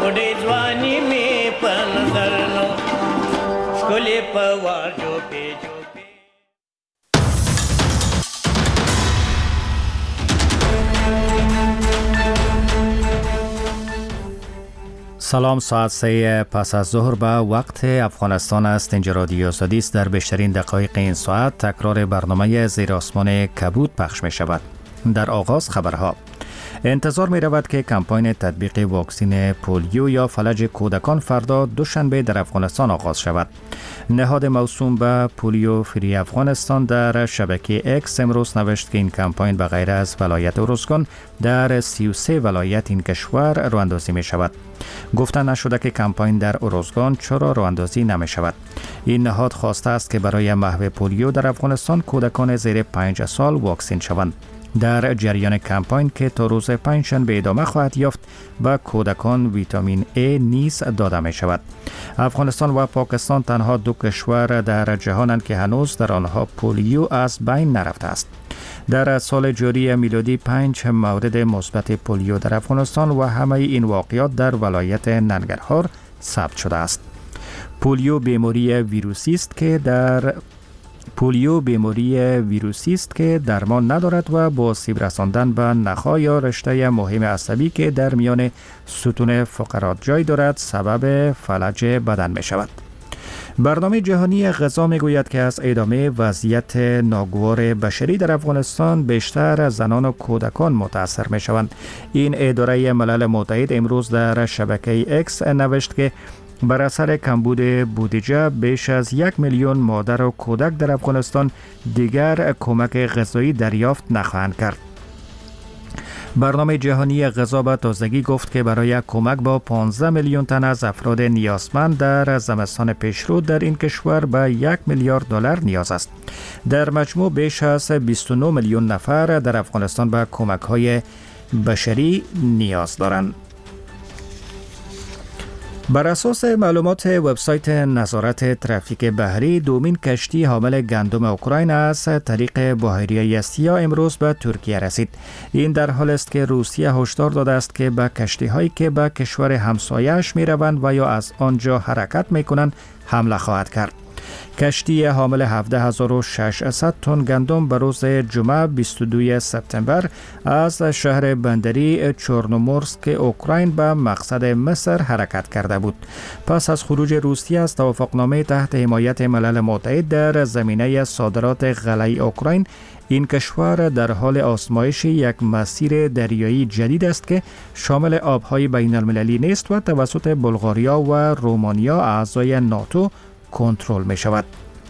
उड़े जवानी में पनदरनो स्कूले पवार जो पे سلام، ساعت 3 پس از ظهر به وقت افغانستان است. اینجا رادیو آزادی است. در بیشترین دقایق این ساعت تکرار برنامه زیر آسمان کبود پخش می شود. در آغاز خبرها. انتظار می رود که کمپاین تطبیق واکسین پولیو یا فلج کودکان فردا دوشنبه در افغانستان آغاز شود. نهاد موسوم به پولیو فری افغانستان در شبکه اکس امروز نوشت که این کمپاین به غیر از ولایت ارزگان در 33 ولایت این کشور راه‌اندازی می شود. گفته نشده که کمپاین در ارزگان چرا راه‌اندازی نمی شود. این نهاد خواسته است که برای محو پولیو در افغانستان کودکان زیر 5 سال واکسین شوند. در جریان کمپاین که تا روز پنجشنبه ادامه خواهد یافت به کودکان ویتامین A نیز داده می شود. افغانستان و پاکستان تنها دو کشور در جهانند که هنوز در آنها پولیو از بین نرفته است. در سال جاری میلادی 5 مورد مثبت پولیو در افغانستان و همه این واقعات در ولایت ننگرهار ثبت شده است. پولیو بیماری ویروسی است که درمان ندارد و با آسیب رساندن به نخاع یا رشته مهم عصبی که در میان ستون فقرات جای دارد سبب فلج بدن می شود. برنامه جهانی غذا می گوید که از ادامه وضعیت ناگوار بشری در افغانستان بیشتر زنان و کودکان متاثر می شوند. این اداره ملل متحد امروز در شبکه اکس نوشت که بر اثر کمبود بودجه بیش از 1 میلیون مادر و کودک در افغانستان دیگر کمک غذایی دریافت نخواهند کرد. برنامه جهانی غذا به تازگی گفت که برای کمک با 15 میلیون تن از افراد نیازمند در زمستان پیشرو در این کشور به 1 میلیارد دلار نیاز است. در مجموع بیش از 29 میلیون نفر در افغانستان به کمک‌های بشری نیاز دارند. بر اساس معلومات وبسایت نظارت ترافیک بحری، دومین کشتی حامل گندم اوکراین از طریق بحیره اسیا امروز به ترکیه رسید. این در حال است که روسیه هشدار داده است که به کشتی‌هایی که به کشور همسایه‌اش می‌روند و یا از آنجا حرکت می‌کنند حمله خواهد کرد. کشتی حامل 17600 تن گندم به روز جمعه 22 سپتامبر از شهر بندری چورنومورسک اوکراین به مقصد مصر حرکت کرده بود. پس از خروج روسیه از توافقنامه تحت حمایت ملل متحد در زمینه صادرات غله اوکراین، این کشور در حال آزمایش یک مسیر دریایی جدید است که شامل آبهای بین المللی نیست و توسط بلغاریا و رومانیا اعضای ناتو کنترل می شود.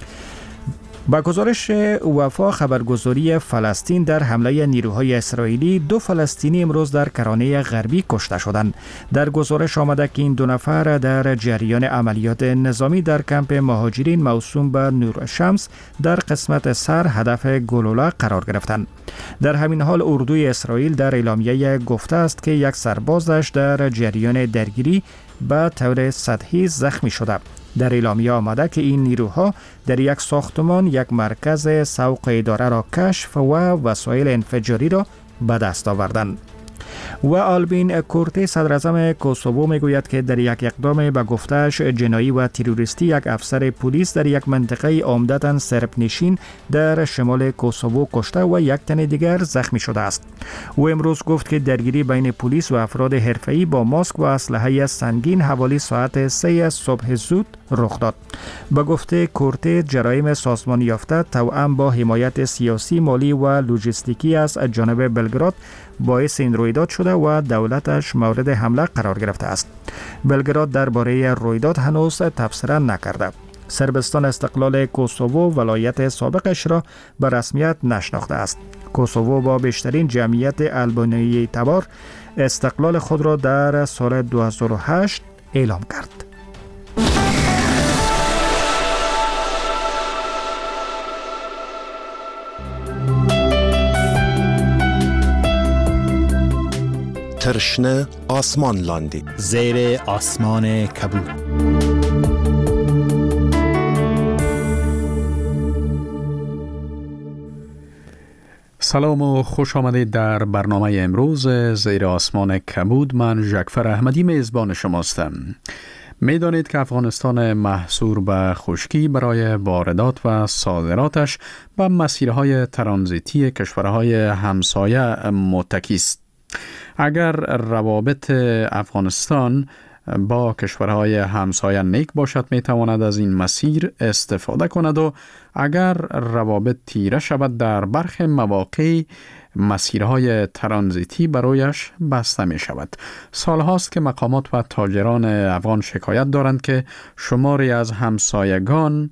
با گزارش وفا خبرگزاری فلسطین در حمله نیروهای اسرائیلی 2 فلسطینی امروز در کرانه غربی کشته شدند. در گزارش آمده که این 2 نفر در جریان عملیات نظامی در کمپ مهاجرین موسوم به نور شمس در قسمت سر هدف گلوله قرار گرفتند. در همین حال اردوی اسرائیل در اعلامیه گفته است که یک سربازش در جریان درگیری به طور سطحی زخمی شده. در اعلامیه آمده که این نیروها در یک ساختمان یک مرکز سوق اداره را کشف و وسایل انفجاری را به دست آوردند. و آلبین کورتی صدراعظم کوسوو میگوید که در یک اقدام به گفته‌اش جنایی و تروریستی یک افسر پلیس در یک منطقه عمدتاً سرب نشین در شمال کوسوو کشته و یک تن دیگر زخمی شده است. او امروز گفت که درگیری بین پلیس و افراد حرفه‌ای با ماسک و اسلحه سنگین حوالی ساعت 3 صبح زود رخ داد. به گفته کورتی، جرایم سازمان یافته توأم با حمایت سیاسی، مالی و لوجستیکی از جانب بلگراد باعث این رویداد شده و دولتش مورد حمله قرار گرفته است. بلگراد درباره رویداد هنوز تبصره نکرده. سربستان استقلال کوسوو ولایت سابقش را به رسمیت نشناخته است. کوسوو با بیشترین جمعیت آلبانیایی تبار استقلال خود را در سال 2008 اعلام کرد. ترشنه آسمان لاندی زیر آسمان کبود. سلام و خوش آمدید در برنامه امروز زیر آسمان کبود. من جعفر احمدی میزبان شماستم. میدانید که افغانستان محصور به خشکی برای واردات و صادراتش به مسیرهای ترانزیتی کشورهای همسایه متکی است. اگر روابط افغانستان با کشورهای همسایه نیک باشد میتواند از این مسیر استفاده کند و اگر روابط تیره شود در برخی مواقع مسیرهای ترانزیتی برایش بسته می شود. سالهاست که مقامات و تاجران افغان شکایت دارند که شماری از همسایگان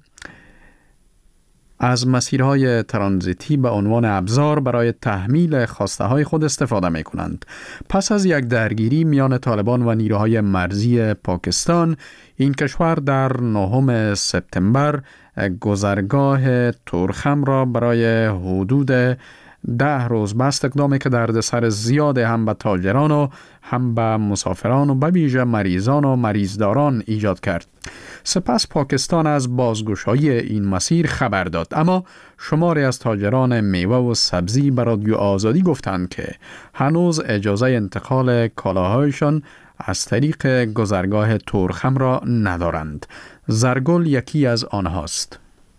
از مسیرهای ترانزیتی به عنوان ابزار برای تحمیل خواسته های خود استفاده می کنند. پس از یک درگیری میان طالبان و نیروهای مرزی پاکستان، این کشور در 9 سپتامبر گذرگاه تورخم را برای حدود 10 روز بست، اقدامی که دردسر زیاد هم به تاجران و هم به مسافران و به ویژه مریضان و مریضداران ایجاد کرد. سپس پاکستان از بازگشایی این مسیر خبر داد، اما شماری از تاجران میوه و سبزی به رادیو آزادی گفتند که هنوز اجازه انتقال کالاهایشان از طریق گذرگاه تورخم را ندارند. زرگل یکی از آنهاست.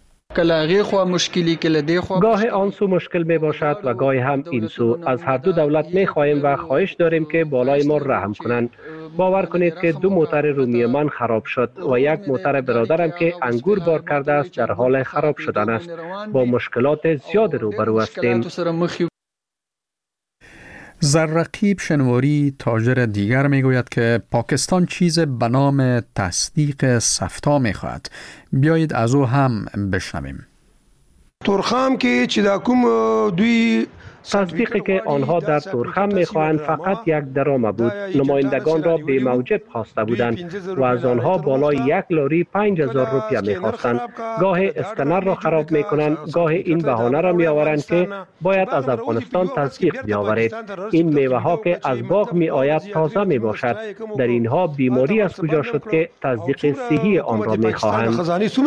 گاه آن سو مشکل می باشد و گاهی هم این سو. از هر دو دولت می خواهیم و خواهش داریم که بالای ما رحم کنند. باور کنید که 2 موتر رومی من خراب شد و 1 موتر برادرم که انگور بار کرده است در حال خراب شدن است. با مشکلات زیاد روبرو هستیم. زررقیب شنواری تاجر دیگر میگوید که پاکستان چیز به نام تصدیق سفتا میخواهد. بیایید از او هم بشنویم. تورخم که چی دا کوم دوی تصدیقی که آنها در تورخم میخواهند فقط یک درام بود. نمایندگان را به موجب خواسته بودند و از آنها بالای 1 لاری 5000 روپیه میخواستند. گاه اسکنر را خراب میکنند، گاه این بهانه را میآورند که باید از افغانستان تصدیق بیاورید. این میوه ها که از باغ می آید تازه می باشد. در اینها بیماری از کجا شد که تصدیق صحی آن را میخواهند؟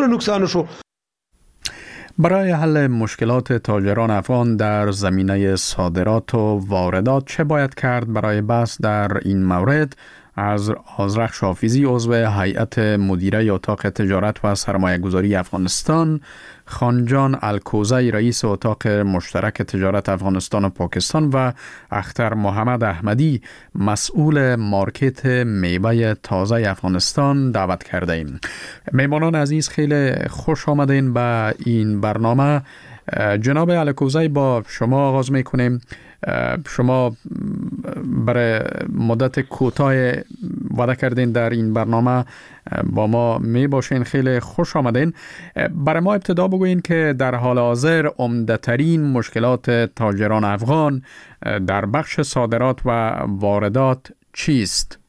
برای حل مشکلات تاجران افغان در زمینه صادرات و واردات چه باید کرد؟ برای بحث در این مورد از آذرخش حافظی، عضو هیئت مدیره اتاق تجارت و سرمایه گذاری افغانستان، خانجان الکوزی رئیس اتاق مشترک تجارت افغانستان و پاکستان و اختر محمد احمدی مسئول مارکت میوه تازه افغانستان دعوت کرده ایم. میمانان عزیز، خیلی خوش آمدین به این برنامه. جناب الکوزی، با شما آغاز میکنیم. شما برای مدت کوتاه وعده کردین در این برنامه با ما می باشین. خیلی خوش آمدین. برای ما ابتدا بگوین که در حال حاضر عمده‌ترین مشکلات تاجران افغان در بخش صادرات و واردات چیست؟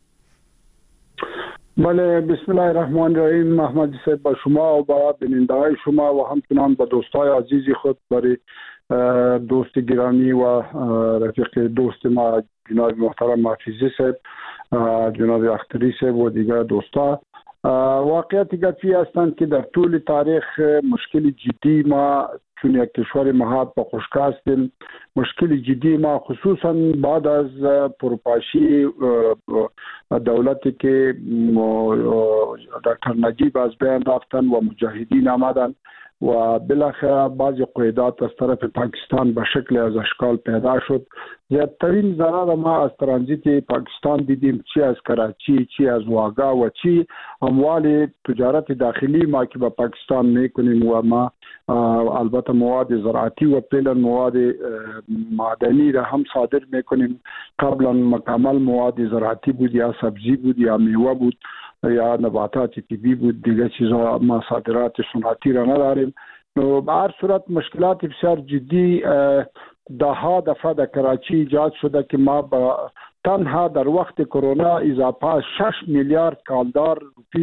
بله، بسم الله الرحمن الرحیم. محمد صاحب، با شما و با بیننده‌های شما و همچنان با دوستای عزیزی خود، برای دوست گرامی و رفیق دوست ما جناب محترم محفوظی صاحب، جناب اختری صاحب و دیگر دوستا، واقعیت گفی هستند که در طول تاریخ مشکل جدی ما چون یک کشور مهاد با خشک هستیم، مشکل جدی ما خصوصا بعد از پروپاشی دولتی که دکتر نجیب از بین رفتن و مجاهدین آمدن و بالاخره بعضی قیودات از طرف پاکستان به شکل از اشکال پیدا شد. زیادترین ضرر ما از ترانزیت پاکستان دیدیم، چی از کراچی، چی از واگا و چی اموال تجارت داخلی ما که با پاکستان میکنیم و ما البته مواد زراعتی و فعلا مواد معدنی را هم صادر میکنیم. قبلا مکمل مواد زراعتی بود یا سبزی بود یا میوه بود یا نباتات طبی بود، دیگه چیزا ما صادرات صنعتی را نداریم. به هر صورت مشکلات بسیار جدی ده ها دفعه در کراچی ایجاد شده که ما با تنها در وقت کرونا اضافه 6 میلیارد کالدار روپی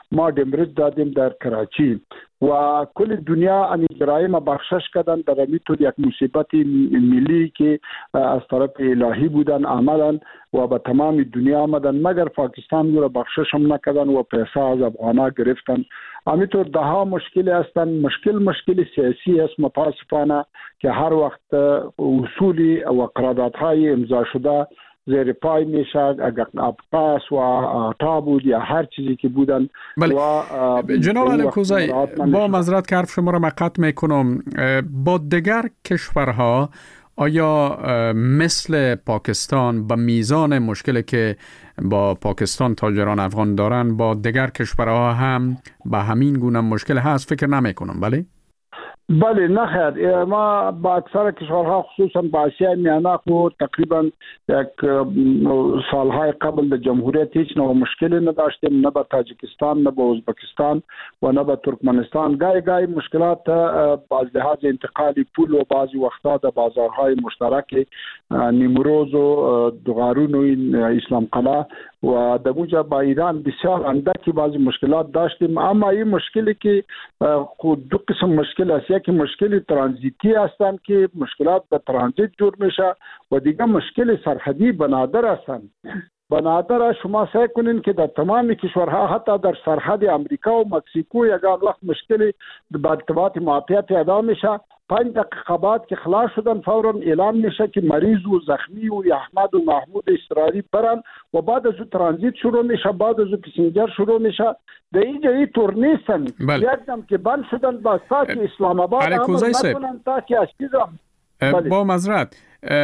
ما دمرز دادیم در کراچی و کل دنیا این جرایم بخشش کردن در میتود یک مصیبت ملی که از طرف الهی بودن عملا و به تمام دنیا آمدن، مگر پاکستان رو بخشش هم نکردن و پیسه از افغانا گرفتن. همینطور ده ها مشکلی هستن. مشکل سیاسی است متاسفانه که هر وقت اصولی و قراردادهای امضا شده زیر پای میشه، اگر ابقاس و عطا بود یا هر چیزی که بودن. بله. جناب الکوزی، با معذرت که حرف شما را قطع میکنم، با دیگر کشورها آیا مثل پاکستان به میزان مشکلی که با پاکستان تاجران افغان دارن با دیگر کشورها هم به همین گونه مشکل هست؟ فکر نمی کنم. بله نه خیر، ما با اکثر کشورها خصوصا با آسیای میانه خود تقریبا یک سالهای قبل در جمهوریت هیچ نوع مشکلی نداشتیم، نه با تاجیکستان نه با ازبکستان و نه با ترکمنستان. گاهی مشکلات از لحاظ انتقالی پول و بعضی وقتا در بازارهای مشترک نیمروز و دوغارون و اسلام قلعه و در اونجا با ایران بسیار اندکی بعضی مشکلات داشتیم. اما این مشکلی که خود دو قسم مشکل است، یکی مشکل ترانزیتی هستند که مشکلات به ترانزیت جور میشه و دیگه مشکل سرحدی بنادر هستند. بنادر شما سعی کنین که در تمام کشورها حتی در سرحد امریکا و مکزیکو یک وقت مشکلی به ارتباط معافیت ادا میشه، 5 دقیقه بعد که خلاص شدن فورا اعلان میشه که مریض و زخمی و احمد و محمود اضطراری برن و بعد از ترانزیت شروع میشه، بعد از پسنجر شروع میشه. در اینجا این طور نیستن. یکدم که بند شدن با ساک اسلام آباد عمل نکنن تا که از چیزا. با معذرت،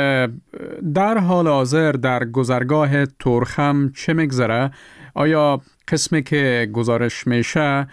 در حال حاضر در گذرگاه تورخم چه میگذره؟ آیا قسمی که گزارش میشه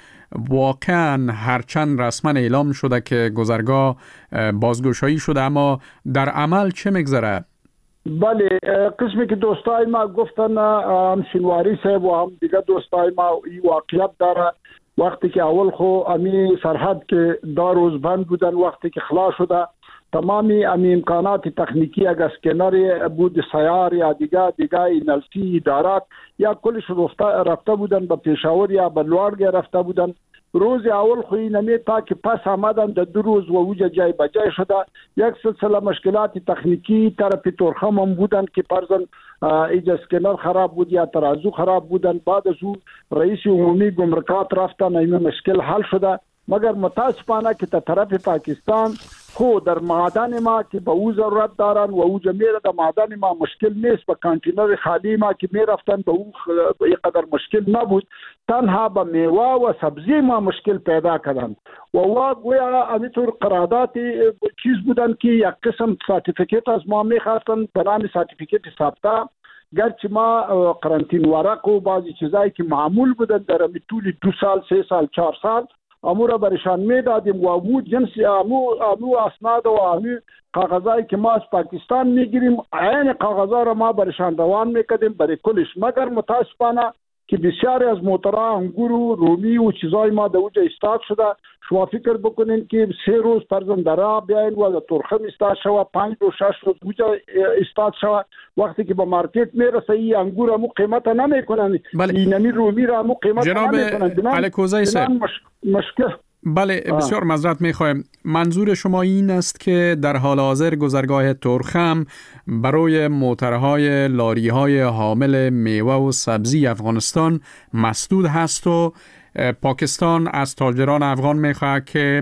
واقعا هرچند رسما اعلام شده که گذرگاه بازگشایی شده، اما در عمل چه میگذره؟ بله، قسمی که دوستای ما گفتن، هم شنواری صاحب و هم دیگه دوستای ما این واقعیت داره. وقتی که اول خو امی سرحد که 2 روز بند بودن، وقتی که خلاص شده تمامی امکانات تکنیکی اگر اسکنر بود سیار یا دیگه انلسی ادارات یا کلش رفته بودن به پشاور یا به لوارگ رفته بودن. روز اول خوی نمی تا که پس آمدن در 2 روز و اوجه جای بجای شده. یک سلسله مشکلات تکنیکی طرف تورخم هم بودن که پرزن ایجا اسکنر خراب بود یا ترازو خراب بودن. بعد از او رئیس عمومی گمرکات رفتن، این مشکل حل شده. مگر متاسفانه که تا طرف پاکستان خود در معدن ما که به او ضرورت دارن و او جمیره در معدن ما مشکل نیست، به کانتینر خالی ما که می رفتن به او قدر مشکل نبود، تنها به میوه و سبزی ما مشکل پیدا کردن و گویا همینطور قرارداد چیز بودن که یک قسم سرتیفیکیت از ما میخواستن به نام سرتیفیکیت ثابته، گرچه ما قرنطین ورق و بعضی چیزایی که معمول بودن در طول 2 سال 3 سال 4 سال امور برشان میدادیم و امو جنسی امو اسناد و امو کاغذایی که ما از پاکستان میگیریم عین کاغذا را ما برشان روان میکردیم برای کلش. مگر متاسفانه که بسیاری از موترها انگور و رومی و چیزای ما در اوجه استاد شده. شما فکر بکنین که 3 روز پرزن درا بیاین و تورخم استاد شوه، 5 روز 6 روز اوجه استاد شوه. وقتی که به مارکت میرسه این انگور همو قیمت نمیکنن، اینمی رومی را همو قیمت نمیکنن. جناب الکوزی صاحب، مشکل. بله، بسیار معذرت میخوایم. منظور شما این است که در حال حاضر گذرگاه تورخم برای موترهای لاریهای حامل میوه و سبزی افغانستان مسدود هست و پاکستان از تاجران افغان میخواهد که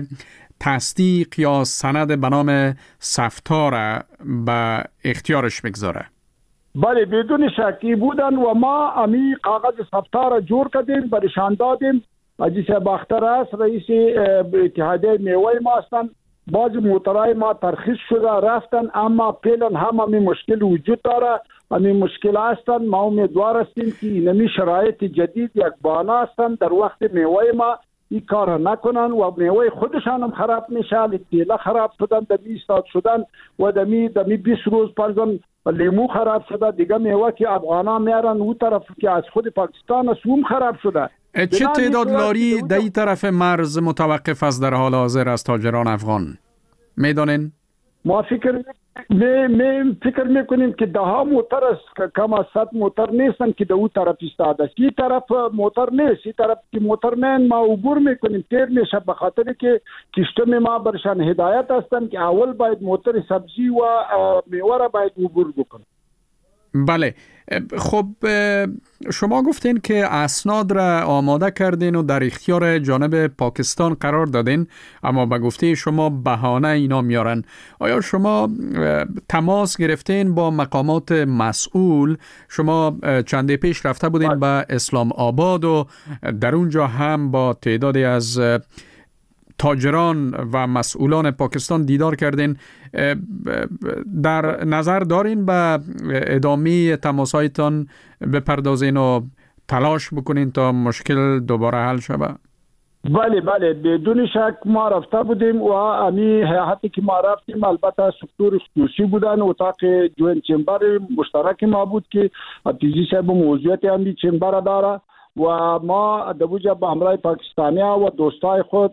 تصدیق یا سند به نام سفتا را به اختیارش بگذاره؟ بله، بدون شکی بودن و ما امی کاغذ سفتا را جور کردیم، برشان دادیم. حاجی صاحب اختر است، رئیس اتحادیه میوه ما هستند. بعض موترهای ما ترخیص شده رفتن، اما فعلا هم همین مشکل وجود داره. همین مشکل هستند. ما امیدوار هستیم که اینمی شرایط جدید یک بهانه هستند در وقت میوه ما این کار نکنن و میوه خودشان هم خراب میشه. لیلا خراب شدن، دمی استاد شدن و دمی 20 روز پرزن لیمو خراب شده. دیگه میوه که افغانا میارن او طرف که از خود پاکستان سوم خراب شده. چه تعداد لاری در این طرف مرز متوقف است در حال حاضر از تاجران افغان؟ میدانین؟ ما فکر می فکر میکنیم که ده ها موتر است، کم از 100 موتر نیستن که در اون طرف ایستاده است. این طرف موتر نیست، این طرف که موتر نه ما عبور میکنیم تیر میشه، به خاطر که کشتم ما برشان هدایت هستن که اول باید موتر سبزی و میوه را باید عبور بکنیم. بله. خب شما گفتین که اسناد را آماده کردین و در اختیار جانب پاکستان قرار دادین، اما به گفته شما بهانه اینا میارن. آیا شما تماس گرفتین با مقامات مسئول؟ شما چند پیش رفته بودین به اسلام آباد و در اونجا هم با تعدادی از تاجران و مسئولان پاکستان دیدار کردین. در نظر دارین به ادامه تماسایتان بپردازین و تلاش بکنین تا مشکل دوباره حل شود؟ بله بدون شک ما رفته بودیم و امی حتی که ما رفتیم البته سکتور خصوصی بودن، اتاق جوین چمبر مشترک ما بود که عبدالعزیز صاحب موضوعیت امی چمبر داره و ما دوجا با همراه پاکستانیا و دوستای خود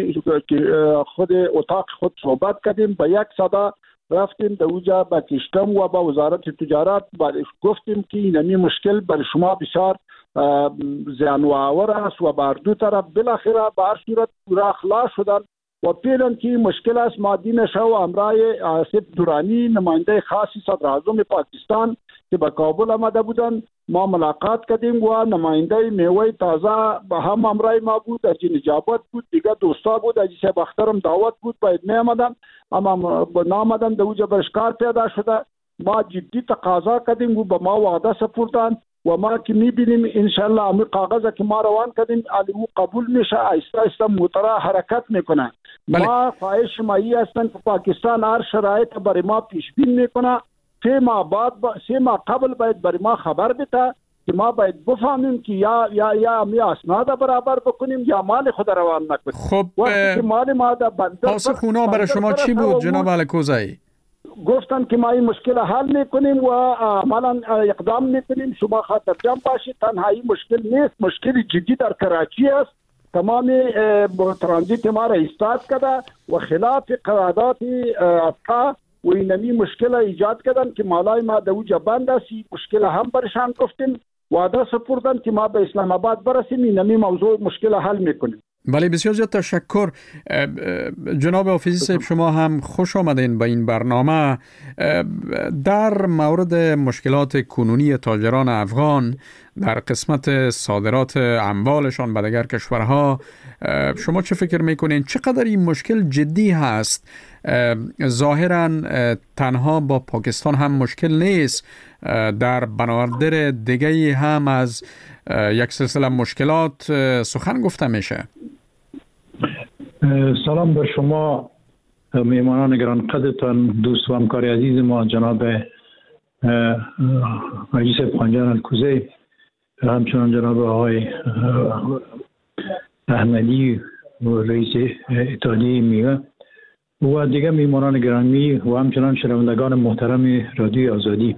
خود اتاق خود صحبت کردیم. با یک صدا رفتیم دوجا با کشتم و با وزارت تجارت گفتیم که این مشکل برای شما بسیار زیان‌آور است و بر دو طرف بالاخره به هر صورت پورا خلاص شدن و پیلن که مشکل است مادی نشه و همراه آصف درانی نماینده خاصی صدر اعظم پاکستان که به کابل آمده بودن ما ملاقات کردیم و نماینده میوه تازه با هم همراه ما بود، از نجابت بود، دیگه دوستا بود، از صاحب اخترم دعوت بود باید می آمدن اما نامدن دوجا برشکار پیدا شده. ما جدی تقاضا کردیم و با ما وعده سپردن و ما که میبینیم انشالله امی کاغذ که ما روان کردیم علیمو قبول میشه، آیسته آیسته موترا حرکت میکنه. ما خواهش مایی هستن که پاکستان هر شرایط برای ما پیش بین میکنه. 3 ماه قبل باید برای ما خبر بده که ما باید بفهمیم که یا امی اسناد برابر بکنیم یا مال خود روان نکنیم. خب مال ما ده بندر پاسخ اونا برای شما چی بود جناب الکوزایی؟ گفتن که ما این مشکل حل میکنیم و عملا اقدام میکنیم، شما خاطر جمع باشید. تنهایی مشکل نیست، مشکل جدی در کراچی است. تمام ترانزیت ما را ایستاد کرده و خلاف قرارداد افقا و اینمی مشکل ایجاد کردن که مالای ما دوجا بند است. مشکل هم برشان گفتیم وعده سپردن که ما به اسلام آباد برسیم اینمی موضوع مشکل حل میکنیم. بله بسیار زیاد تشکر جناب حافظی صاحب، شما هم خوش آمدین به این برنامه. در مورد مشکلات کنونی تاجران افغان در قسمت صادرات اموالشان به دیگر کشورها شما چه فکر میکنین؟ چقدر این مشکل جدی هست؟ ظاهرا تنها با پاکستان هم مشکل نیست، در بنادر دیگه هم از یک سلسله مشکلات سخن گفته میشه. سلام بر شما میهمانان گران قدرتان، دوست و همکار عزیز ما جناب حاجی صاحب خانجان الکوزی، همچنان جناب آقای احمدی و رئیس اتحادیه میوه و دیگر میهمانان گرامی و همچنان شنوندگان محترم رادیو آزادی.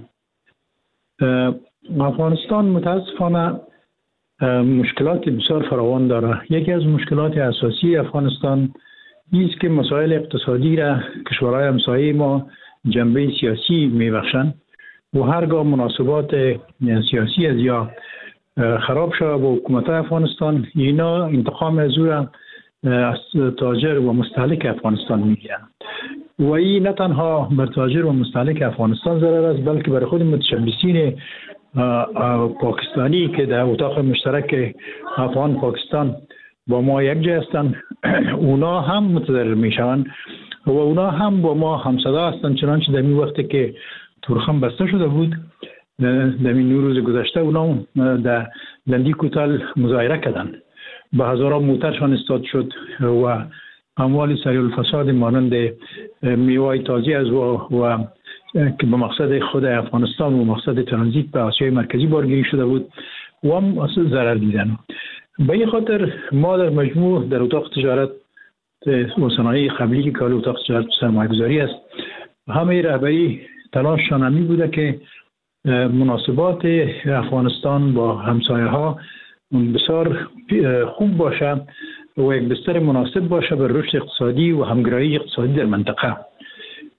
افغانستان متاسفانه مشکلات بسیار فراوان داره. یکی از مشکلات اساسی افغانستان است که مسائل اقتصادی را کشورهای همسایه ما جنبه سیاسی میبخشند و هرگاه مناسبات سیاسی از یا خراب شد با حکومت افغانستان، اینا انتقام از او را از تاجر و مستهلک افغانستان میگیرند و این نه تنها بر تاجر و مستهلک افغانستان ضرر است بلکه برای خود متشبثین پاکستانی که در اتاق مشترک افغان پاکستان با ما یک جای هستند اونا هم متضرر میشوند و اونا هم با ما همصدا هستند. چنانچه در این وقتی که تورخم بسته شده بود در این روز گذشته اونا در لندی کوتال مظاهره کردند، به هزاران موترشان استاد شد و اموال سریع الفساد مانند میوه تازی از و که به مقصد خود افغانستان و مقصد ترانزیت به آسیای مرکزی بارگیری شده بود و هم اصلا ضرر دیدن. به این خاطر ما در مجموع در اتاق تجارت و صنایع قبلی که اتاق تجارت سرمایه‌گذاری است همه رهبری تلاششان همی بوده که مناسبات افغانستان با همسایه ها بسیار خوب باشه و یک بستر مناسب باشه بر رشد اقتصادی و همگرایی اقتصادی در منطقه.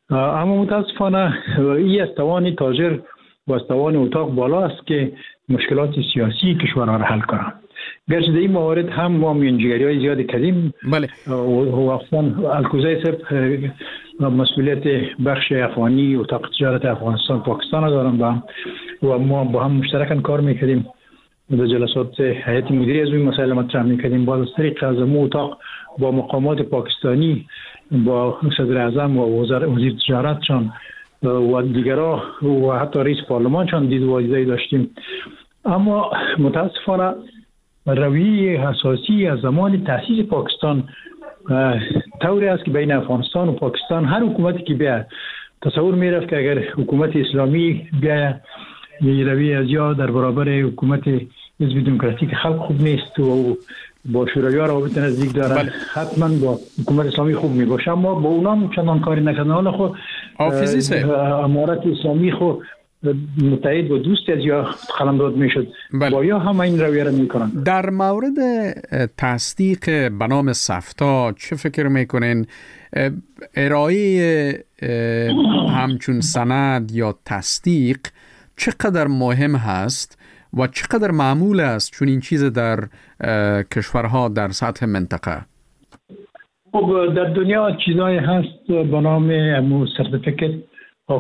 اما متاسفانه این از توان تاجر و از توان اتاق بالا است که مشکلات سیاسی کشورها را حل کنند. گرچه در این موارد هم ما میانجیگری‌های زیادی کردیم. بله. و اصلا الکوزای صاحب مسئولیت بخش افغانی اتاق تجارت افغانستان پاکستان را دارم و ما با هم مشترکاً کار میکردیم. در جلسات هیئت مدیره از این مسائل مطرح میکردیم. با از طریق از اتاق با مقامات پاکستانی، با صدر اعظم و وزیر تجارتشان و دیگرها و حتی رئیس پارلمانشان دید و دیداری داشتیم. اما متاسفانه رویه اساسی از زمان تأسیس پاکستان طوری است که بین افغانستان و پاکستان هر حکومتی که بیاد تصور میرفت که اگر حکومت اسلامی بیاد یه رویه از یا در برابر حکومت حزب دموکراتیک خلق خوب نیست و با شوروی‌ها روابط نزدیک دارن، حتما با حکومت اسلامی خوب میباشه. اما با اونا چندان کاری نکردن. حالا خود امارت اسلامی خود متحد و دوست از یا قلمداد میشد. با یا هم این رویه را میکنن. در مورد تصدیق به نام سفتا چه فکر میکنین؟ ارائه همچون سند یا تصدیق چقدر مهم هست و چقدر معمول است چون این چیز در کشورها در سطح منطقه؟ خب در دنیا چیزایی هست به نام سرتیفیکت آف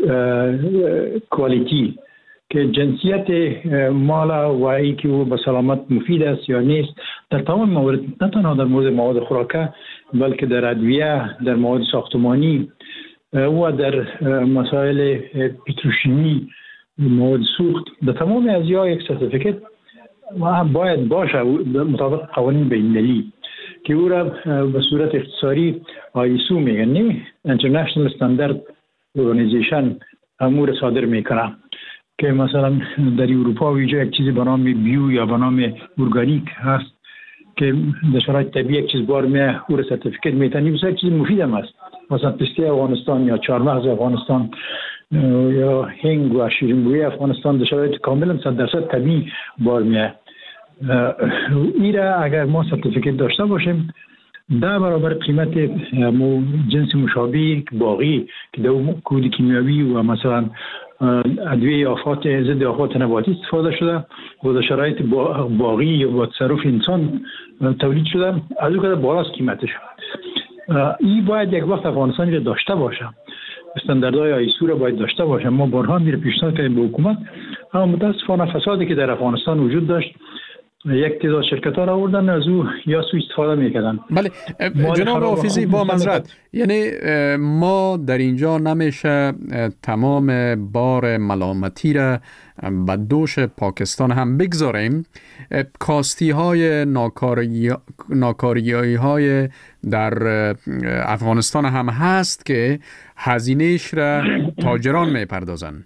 کوالیتی که جنسیت مال و ای که او به سلامت مفید است یا نیست در تمام موارد، نه تنها در مورد مواد خوراکه بلکه در ادویه، در مواد ساختمانی و در مسائل پتروشیمی، مواد سوخت، در تمام ازیا یک سرتیفیکت باید باشه مطابق قوانین بین‌المللی که او را به صورت اختصاری آیسو میگن، International Standard Organization امور صادر میکنه که مثلا در اروپا ویژه یک چیزی به نام بیو یا به نام ارگانیک هست که در شرایط طبیعی یک چیز بار میه او را سرتیفیکت میتنی. بسیار چیز مفید هم است، مثلا پسته افغانستان یا چهارمغز افغانستان یا هنگ و شیرین‌بویی افغانستان در شرایط کاملا 100% طبیعی بار میه. ایره اگر ما سرتیفیکت داشته باشیم 10 برابر قیمت جنس مشابه باقی که در کود کیمیاوی و مثلا ادویه ضد آفات نباتی استفاده شده و در شرایط باقی یا با تصرف انسان تولید شده، از او که بالاست قیمتش. این باید یک وقت افغانستان را داشته باشه، استانداردهای آیسو را باید داشته باشه. ما بارها میره پیشنهاد کردیم به حکومت، اما متاسفانه فسادی که در افغانستان وجود داشت یک تعداد شرکت‌ها را آوردن از او یا سوء استفاده می‌کردن. بله جناب حافظی، با معذرت، یعنی ما در اینجا نمیشه تمام بار ملامتی را به دوش پاکستان هم بگذاریم. کاستی-های ناکاری‌های در افغانستان هم هست که هزینه‌اش را تاجران می‌پردازند.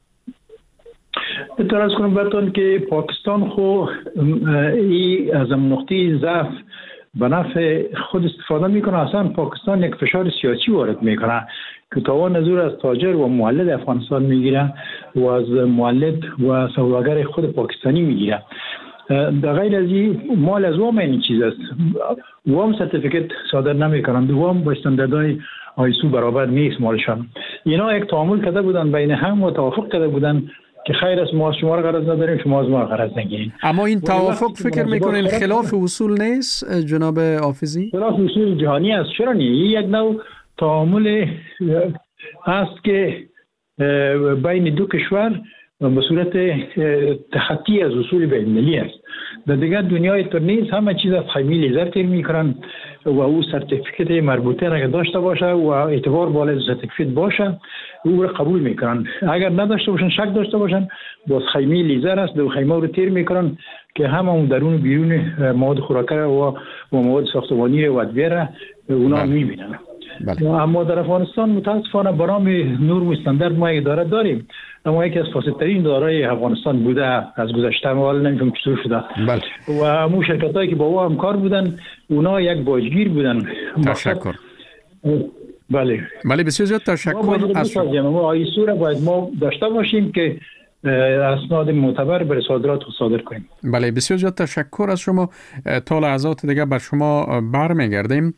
اعتراض کنم براتون که پاکستان خو از نقطه ضعف به نفع خود استفاده میکنه. اصلا پاکستان یک فشار سیاسی وارد میکنه که توان نزور از تاجر و مولد افغانستان میگیره و از مولد و سوداگر خود پاکستانی میگیره. در غیر از این مال از وام این چیز است، وام سرتیفیکت صادر نمیکنند، وام با استانداردهای آیسو برابر نیست مالشان. اینا یک تعامل کرده بودن بین هم و توافق کرده بودن که خیر است ما شما را غرض نداریم، شما از ما را غرض نگیرین. اما این توافق فکر میکنین خلاف اصول نیست جناب حافظی؟ خلاف اصول جهانی است. چرا نه؟ یک نوع تعامل است که بین دو کشور به صورت تخطی از اصول بین‌المللی است. در دیگر دنیای تر نیست همه چیز از خیمی لیزر تیر میکنن و او سرتیفیکت مربوطه را داشته باشه و اعتبار بالای سرتیفیکت باشه او را قبول میکنن. اگر نداشته باشن، شک داشته باشن، باز خیمی لیزر است، دو خیمه رو تیر میکنن که همه درون و بیرون مواد خوراکه و مواد ساختمانی و ادویه را اونا میبینن. اما در افغانستان متاسفانه برام نور و استاندارد ما اداره داریم، اما یکی از فاسدترین دارای افغانستان بوده از گذشته. ما حالا نمی‌فهمم چطور شده. و همون شرکتایی که با او همکار بودن اونا یک باجگیر بودن. تشکر. بله بسیار زیاد تشکر از شما. آیسو را باید ما داشته باشیم که اسناد معتبر برای صادرات صادر کنیم. بله بسیار زیاد تشکر از شما. تا لحظات دیگه بر شما برمیگردیم.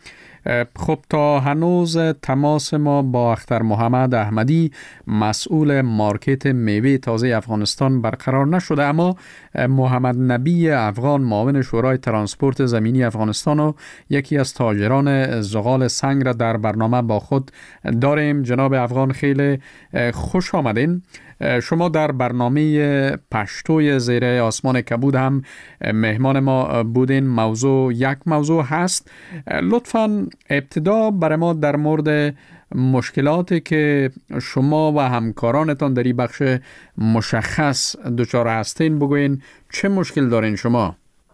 خب تا هنوز تماس ما با اختر محمد احمدی مسئول مارکت میوه تازه افغانستان برقرار نشده، اما محمد نبی افغان معاون شورای ترانسپورت زمینی افغانستان و یکی از تاجران زغال سنگ را در برنامه با خود داریم. جناب افغان خیلی خوش آمدین. شما در برنامه پشتوی زیر آسمان کبود هم مهمان ما بودین. یک موضوع هست. لطفاً ابتدا برای ما در مورد مشکلاتی که شما و همکارانتان در این بخش مشخص دچار هستین بگوین. چه مشکل دارین شما؟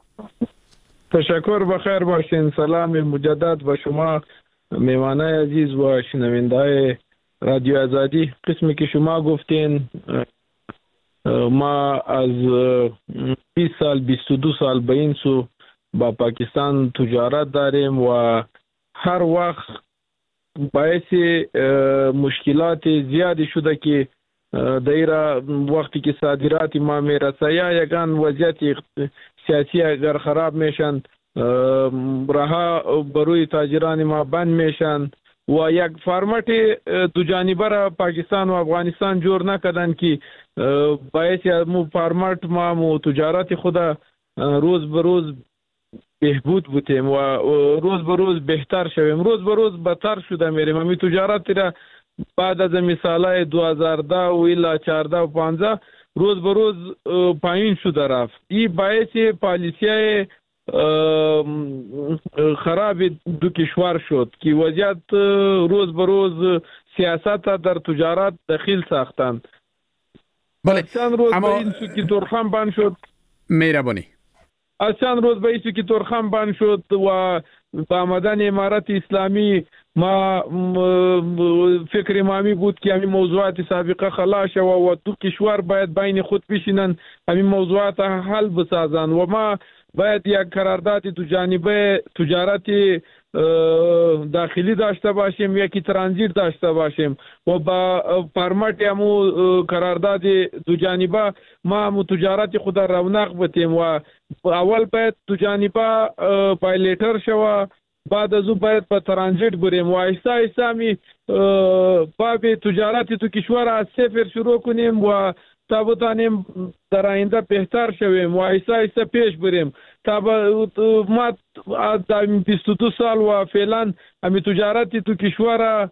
تشکر، بخیر باشین. سلام مجدد به شما میوانای عزیز و شنونده‌های رادیو آزادی. قسمی که شما گفتین، ما از 22 سال به این سو با پاکستان تجارت داریم و هر وقت باعث مشکلات زیادی شده که دایره وقتی که صادرات ما میرسه یا یگان وضعیت سیاسی اگر خراب میشن، راه بروی تاجران ما بند میشن و یک فرمت دو جانبه را پاکستان و افغانستان جور نکردن که باعث مو فرمت ما تجارت خود روز به روز بهبود بودیم و روز به روز بهتر شویم. روز به روز بدتر شده میریم. همین تجارت را بعد از مثالای 2010 و الی 14 و 15 روز به روز پایین شده رفت. این باعث پالیسی خراب دو کشور شد که وضعیت روز به روز سیاست در تجارت دخیل ساختند. بله، چند روز به این سو که ترخم بند شد. مهربانی. از چند روز به این سو که ترخم بند شد و با آمدن امارت اسلامی ما فکر امامی بود که همین موضوعات سابقه خلاص شد و دو کشور باید بین خود بشینن همین موضوعات حل بسازن و ما باید یک قرارداد دو جانبه تجارتی داخلی داشته باشیم، یکی ترانزیت داشته باشیم و با پرمت همو قرارداد دو جانبه ما همو تجارت خود رونق بتیم و اول باید دو جانبه پایلیتر شوه، بعد از او باید با ترانزیت بریم و آهسته آهسته می باب تجارت تو کشور از صفر شروع کنیم و تا بتانیم در آینده بهتر شویم و آهسته آهسته پیش بریم. تا ما در 22 سال و فعلا همی تجارت تو کشور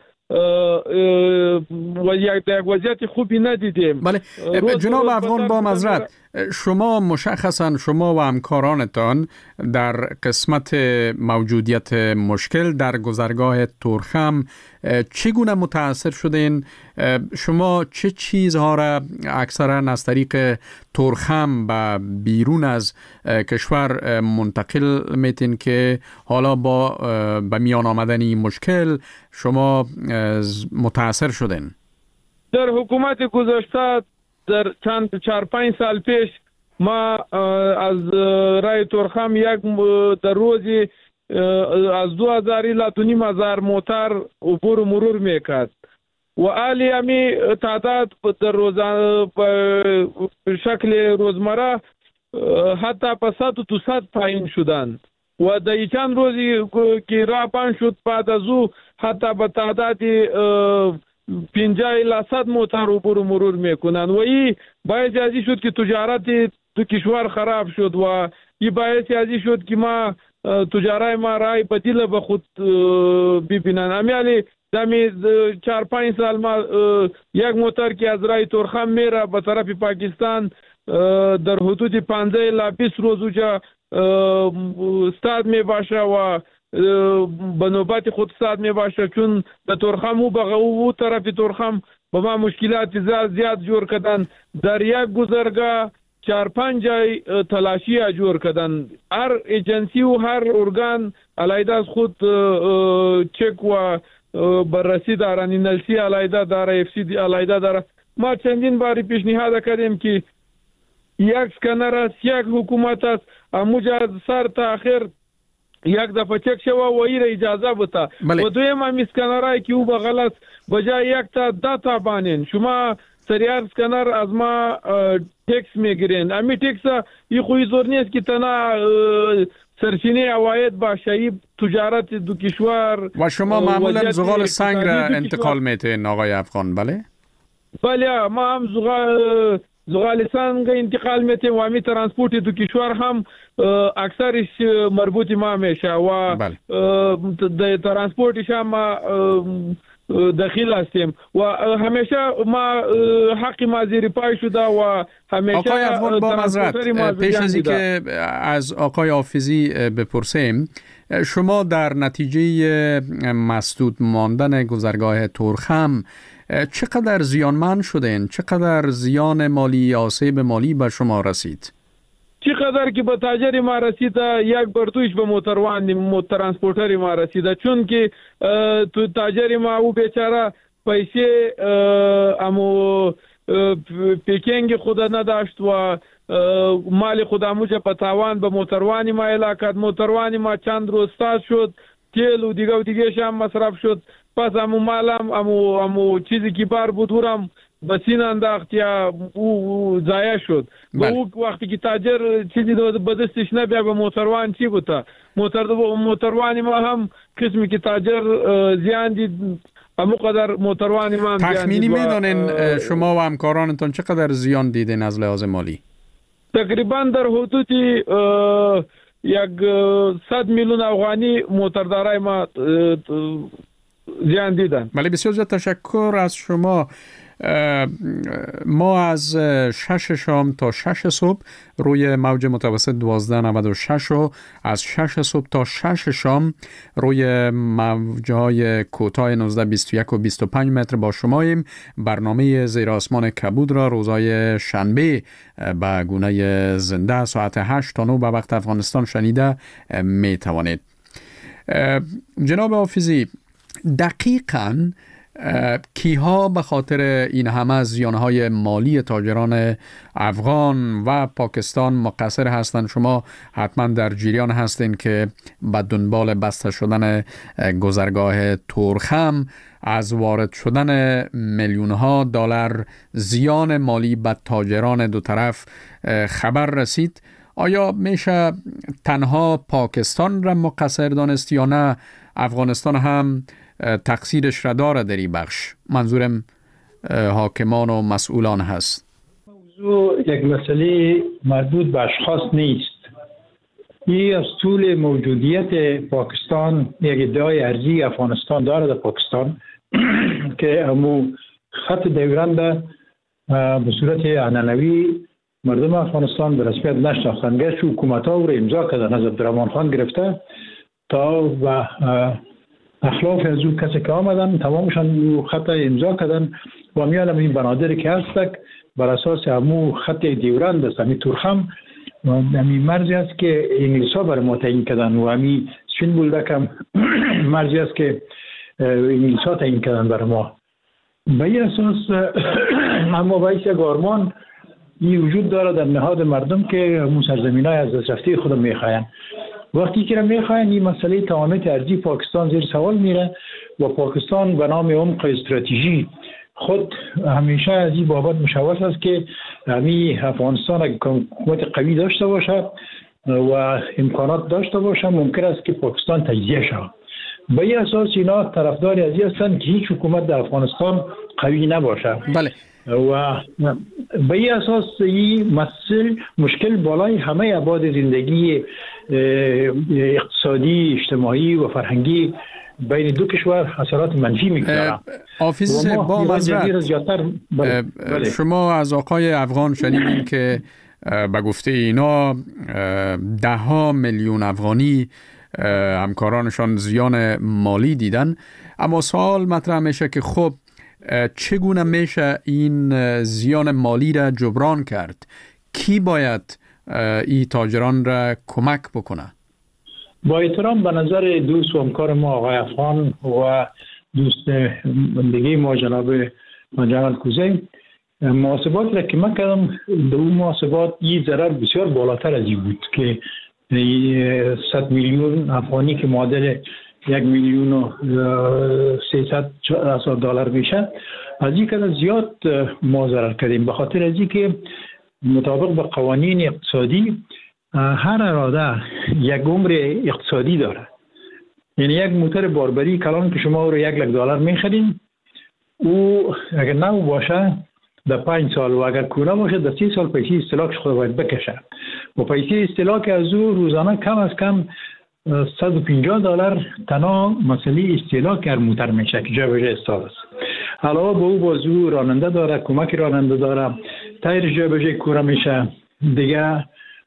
و یک وضعیت خوبی ندیدیم. بله جناب افغان، با معذرت، شما مشخصا شما و همکارانتان در قسمت موجودیت مشکل در گذرگاه تورخم چگونه متاثر شدین؟ شما چه چیزها را اکثرا از طریق تورخم به بیرون از کشور منتقل میتین که حالا با به میان آمدنی مشکل شما متاثر شدین؟ در حکومت گذشته در چند 4-5 سال پیش ما از رای تورخم یک در روزی از 2000 الی 2500 موتر عبور و مرور میکرد و عالی همی تعداد در روزانه به شکل روزمره حتی په 100 پایین شدند و در چند روزی که راه بند شد بعد از او حتی به تعداد 50 الی 100 موتر عبور و مرور میکنند و این باعث ازی شد که تجارت تو کشور خراب شد و این باعث ازی شد که ما تجارت ما رای بدیل به خود ببینن. امیالی دمی 4-5 سال ما یک موتر که از رای تورخم میره به طرف پاکستان در حدود 15 الی 20 روز اوجا استاد می باشه و به نوبت خود استاد می باشه، چون در تورخم او طرف تورخم با ما مشکلات زیاد جور کردن. در یک گذرگاه 4-5 جای تلاشی جور کردن. هر ایجنسی و هر ارگان علیحده از خود چک و بررسی دارن، انلسی علیحده داره، اف سی علیحده داره. ما چندین باری پیشنهاد کردیم که یک سکنر است، یک حکومت است، اموجا از سر تا آخر یک دفعه چک شوه و این اجازه بده. و دویم هم اسکنرهایی که او بغل است بجای یک تا 10 تا بانین. شما سریع اسکنر از ما 10 تکس میگیرن. امی تکس این خوی زور نیست که تنها سرچینه عواید باشه، تجارت دو کشور. و شما معمولا زغال سنگ را انتقال میتین آقای افغان؟ بله بله، ما هم زغال سنگ انتقال میتیم و امی ترانسپورت دو کشور هم اکثرش مربوط ما میشه و ترانسپورتش هم داخل هستیم و همیشه ما حق ما زیر پای شده و همیشه آقای افغان با معذرت پیش از اینکه از آقای حافظی بپرسیم، شما در نتیجه مسدود ماندن گذرگاه تورخم چقدر زیانمند شدین؟ چقدر زیان مالی، آسیب مالی به شما رسید؟ چقدر که به تاجر ما رسیده، یک بردوش به ترانسپورتر ما رسیده، چون که تو تاجر ما او بیچاره پیسه امو پیکنگ خود نداشت و مال خود اموجه به تاوان به موتروانی ما علاقت. موتروانی ما چند روز ساز شد، تیل و دیگه هم مصرف شد. پس امو مالم امو چیزی که بار بود ورم بسین انداخت یا او ضایع شد. او وقتی که تاجر چیزی به دستش نبیا به موتروان چی بوده؟ موتروانی ما هم قسمی که تاجر زیان دید، همو قدر موتروانی ما هم زیان دید. تخمینی میدانین شما و همکارانتان چقدر زیان دیدین از لحاظ مالی؟ تقریبا در حدود 100 میلیون افغانی موتردارای ما زیان دیدن. بله، بسیار زیاد تشکر از شما. ما از 6 شام تا 6 صبح روی موج متوسط 1296 و از 6 صبح تا 6 شام روی موجهای کوتاه 1921 و 25 متر با شماییم. برنامه زیر آسمان کبود را روزهای شنبه به گونه زنده ساعت 8 تا 9 به وقت افغانستان شنیده می توانید. جناب حافظی، دقیقاً کیها به خاطر این همه زیانهای مالی تاجران افغان و پاکستان مقصر هستند؟ شما حتما در جریان هستین که به دنبال بسته شدن گذرگاه تورخم از وارد شدن میلیونها دلار زیان مالی به تاجران دو طرف خبر رسید. آیا میشه تنها پاکستان را مقصر دانست یا نه افغانستان هم تقصیرش را داره در این بخش؟ منظورم حاکمان و مسئولان هست. موضوع یک مسئله مربوط به اشخاص نیست. این از طول موجودیت پاکستان یک ادعای ارضی افغانستان داره در پاکستان که امو خط دورنده به صورت عنعنوی مردم افغانستان به رسمیت نشناختند. گرچه حکومت ها او را امضا کردن، از عبدالرحمن خان گرفته تا و اخلاف از او کسی که آمدن تمامشان خط امضا کردن و میالم این بنادری که هستک بر اساس همو خط دیورند است. همی تورخم همی مرزی است که انگلیس ها برای ما تعیین کردن و همی سفین بولدکم مرزی است که انگلیس ها تعیین کردن برای ما. به این اساس اما باید یک آرمان این وجود داره در نهاد مردم که همون سرزمین های از دست رفته خود میخواین. وقتی که میخواین این مسئله تمامیت ارضی پاکستان زیر سوال میره و پاکستان به نام عمق استراتژی خود همیشه از این بابت مشوش است که همی افغانستان اگر حکومت قوی داشته باشه و امکانات داشته باشه ممکن است که پاکستان تجزیه شود. به این اساس اینا طرفداری از این هستند که هیچ حکومت در افغانستان قوی نباشه. بله. و به این اساس این مشکل بالای همه ابعاد زندگی اقتصادی، اجتماعی و فرهنگی بین دو کشور اثرات منفی میگذاره. حافظ با معذرت شما از آقای افغان شنیدین که به گفته اینا 10 میلیون افغانی همکارانشان زیان مالی دیدن. اما سوال مطرح میشه که خب چگونه میشه این زیان مالی را جبران کرد؟ کی باید این تاجران را کمک بکنه؟ با احترام به نظر دوست و همکار ما آقای افغان و دوست دیگه ما جناب جمال کوزی، محاسبات را که من کردم در اون محاسبات این ضرر بسیار بالاتر از این بود که 100 میلیون افغانی که معادل 1,300,000 دلار میشه. از این کده زیاد ما ضرر کردیم به خاطر از این که مطابق به قوانین اقتصادی هر اراده یک عمر اقتصادی داره. یعنی یک موتر باربری کلان که شما رو $1,00,000 میخرین، او اگر نو باشه در 5 سال و اگر کوره باشه در 3 سال پیسه استهلاکش خود باید بکشه و پیسه استهلاک از او روزانه کم از کم $150 تنها مسئله استهلاک هر موتر میشه که جابجا استاد است. علاوه به او باز او راننده داره، کمک راننده داره، تایر جابجا کوره میشه، دیگه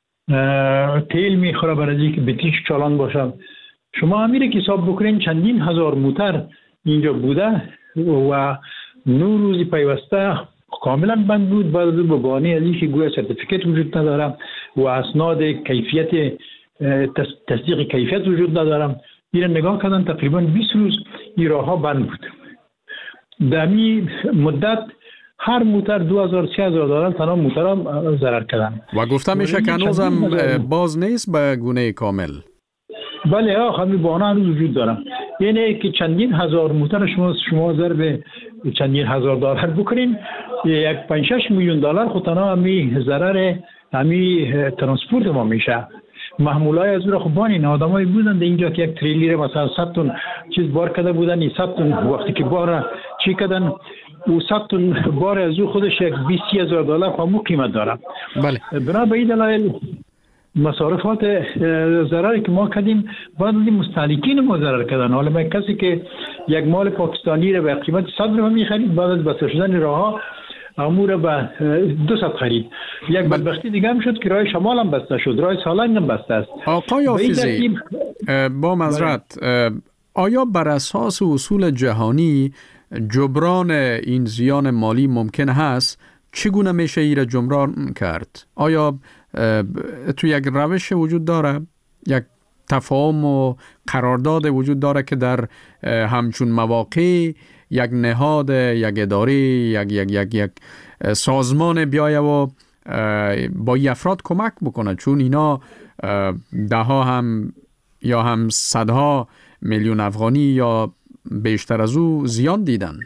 تیل میخوره برای اینکه بتیش چالان باشه. شما امیره که حساب بکنین چندین هزار موتر اینجا بوده و 9 روزی پیوسته کاملا بند بود، بعد به بهانه از اینکه گویا سرتیفیکت وجود نداره و اسناد کیفیت تصدیق کیفیت وجود نداره. این نگاه کردن تقریبا 20 روز این راه ها بند بود. در این مدت هر موتر $2,000-3,000 تنها موتر هم ضرر کردن و گفتم میشه که هنوزم باز نیست به گونه کامل. بله همین بهانه هنوز وجود داره. یعنی که چندین هزار موتر شما ضرب چندین هزار دلار بکنین، $5-6 میلیون خود تنها همین ضرر همین ترانسپورت ما میشه. محمولای از رو خوبانی آدمایی بودن در اینجا که یک تریلر مثلا 100 تن چیز بار کرده بودن، 100 تن وقتی که بار چی کردن و 100 تن بار از او خودش یک $20,000 همون قیمت داره. بله. بنا به این دلایل مصارفات ضرری که ما کردیم بعد مستهلکین ما ضرر کردن. حالا من کسی که یک مال پاکستانی رو به قیمت 100 رو می‌خرید، بعد از بسته شدن راه‌ها امور به 200 خرید. یک بدبختی دیگه هم شد که راه شمال هم بسته شد، راه سالنگ هم بسته است. آقای حافظی با معذرت، آیا بر اساس اصول جهانی جبران این زیان مالی ممکن هست؟ چگونه میشه این را جبران کرد؟ آیا تو یک روش وجود داره، یک تفاهم و قرارداد وجود داره که در همچون مواقع یک نهاد، یک اداره، یک سازمان بیایه و با این افراد کمک بکنه؟ چون اینا ده ها هم یا هم صدها میلیون افغانی یا بیشتر از او زیان دیدن.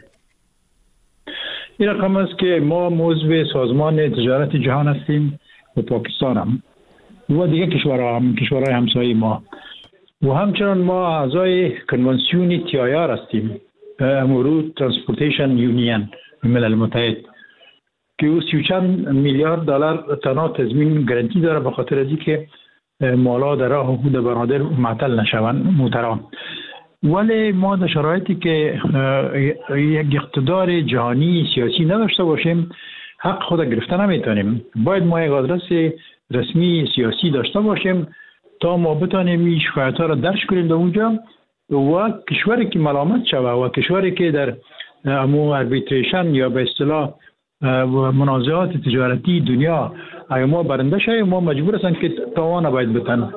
این رقم است که ما عضو سازمان تجارت جهان هستیم و پاکستان هم و دیگه کشورهای همسایه ما و همچنان ما اعضای کنوانسیون TIR هستیم، امورو ترانسپورتیشن یونین ملل متحد، که او 30 میلیارد دلار تنها تضمین گارانتی داره به خاطر از اینکه مالا در راه حدود برادر معطل نشوند موتران. ولی ما در شرایطی که یک اقتدار جهانی سیاسی نداشته باشیم حق خود گرفته نمیتونیم. باید ما یک آدرس رسمی سیاسی داشته باشیم تا ما بتانیم این شکایت ها را درج کنیم در اونجا و کشوری که ملامت شوه و کشوری که در اربیتریشن یا به اصطلاح منازعات تجارتی دنیا اگه ما برنده شویم ما مجبور هستیم که تاوان باید بتن.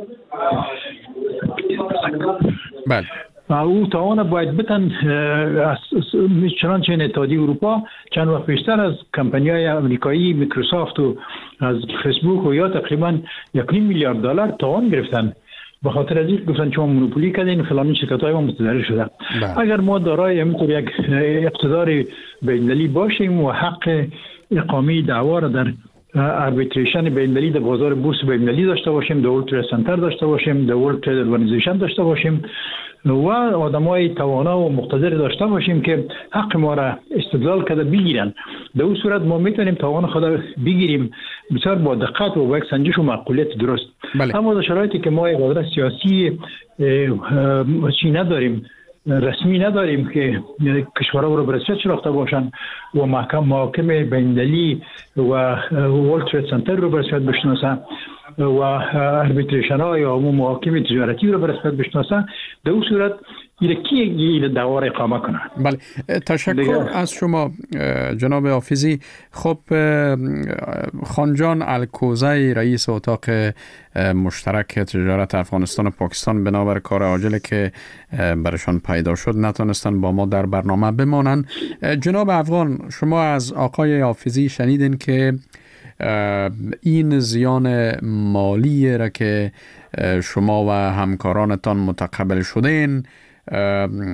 بله. او تاوان باید بتن. چنانچه اتحادیه اروپا چند وقت پیشتر از کمپانی‌های امریکایی میکروسافت و از فیسبوک و یا تقریبا $1 میلیارد تاوان گرفتن به خاطر از اینکه گفتن شما مونوپولی کردین فلانی شرکت‌های ما متضرر شدن. اگر ما دارای همینطور یک اقتدار بین‌المللی باشیم و حق اقامه دعوا را در اربیتریشن بین‌المللی در بازار بورس بین‌المللی داشته باشیم، در ورلد ترید سنتر داشته باشیم، در ورلد ترید ارگانیزیشن داشته باشیم و آدمای توانا و مقتدر داشته باشیم که حق ما را استدلال کرده بگیرن، در اون صورت ما میتونیم توان خود بگیریم بسیار با دقت و با یک سنجش و معقولیت درست. بله. اما در شرایطی که ما یک قدرت سیاسی چی نداریم، رسمی نداریم که کشورها رو به رسمیت شناخته باشن و محاکم بین‌المللی و ورلد ترید سنتر رو به رسمیت بشناسن و اربیتریشن ها یا محاکم تجارتی رو به رسمیت بشناسن، در اون صورت این دعوا را اقامه کنن. بله، تشکر از شما جناب حافظی. خب خانجان الکوزی رئیس اتاق مشترک تجارت افغانستان و پاکستان بنابر کار عاجل که برشان پیدا شد نتونستن با ما در برنامه بمانن. جناب افغان، شما از آقای حافظی شنیدین که این زیان مالی را که شما و همکارانتان متقبل شدین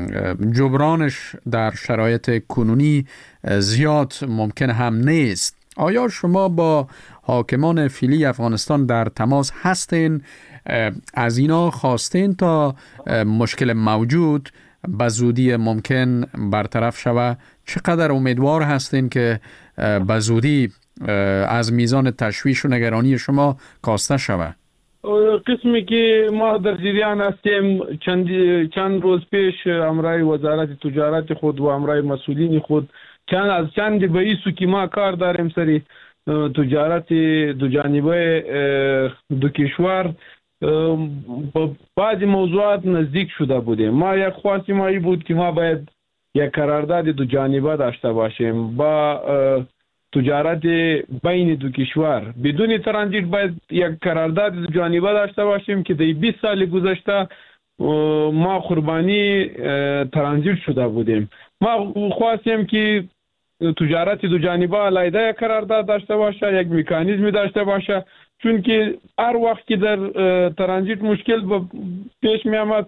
جبرانش در شرایط کنونی زیاد ممکن هم نیست. آیا شما با حاکمان فعلی افغانستان در تماس هستین؟ از اینا خواستین تا مشکل موجود به زودی ممکن برطرف شود؟ چقدر امیدوار هستین که به زودی از میزان تشویش و نگرانی شما کاسته شود؟ قسمی که ما در جریان هستیم، چند روز پیش امرای وزارت تجارت خود و امرای مسئولین خود از چند بایسو که ما کار داریم سری تجارت دو جانبه دو کشور با بعضی موضوعات نزدیک شده بودیم. ما یک خواستیم ای بود که ما باید یک قرارداد دو جانبه داشته باشیم با تجارت بین دو کشور. بدون ترانزیت باید یک قرارداد دو جانبه داشته باشیم که در 20 سال گذشته ما قربانی ترانزیت شده بودیم. ما خواستیم که تجارت دو جانبه علیحده قرارداد داشته باشه، یک مکانیزمی داشته باشه، چون که هر وقت که در ترانزیت مشکل پیش می آمد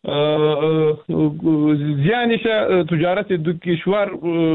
زیانش تجارت دو کشور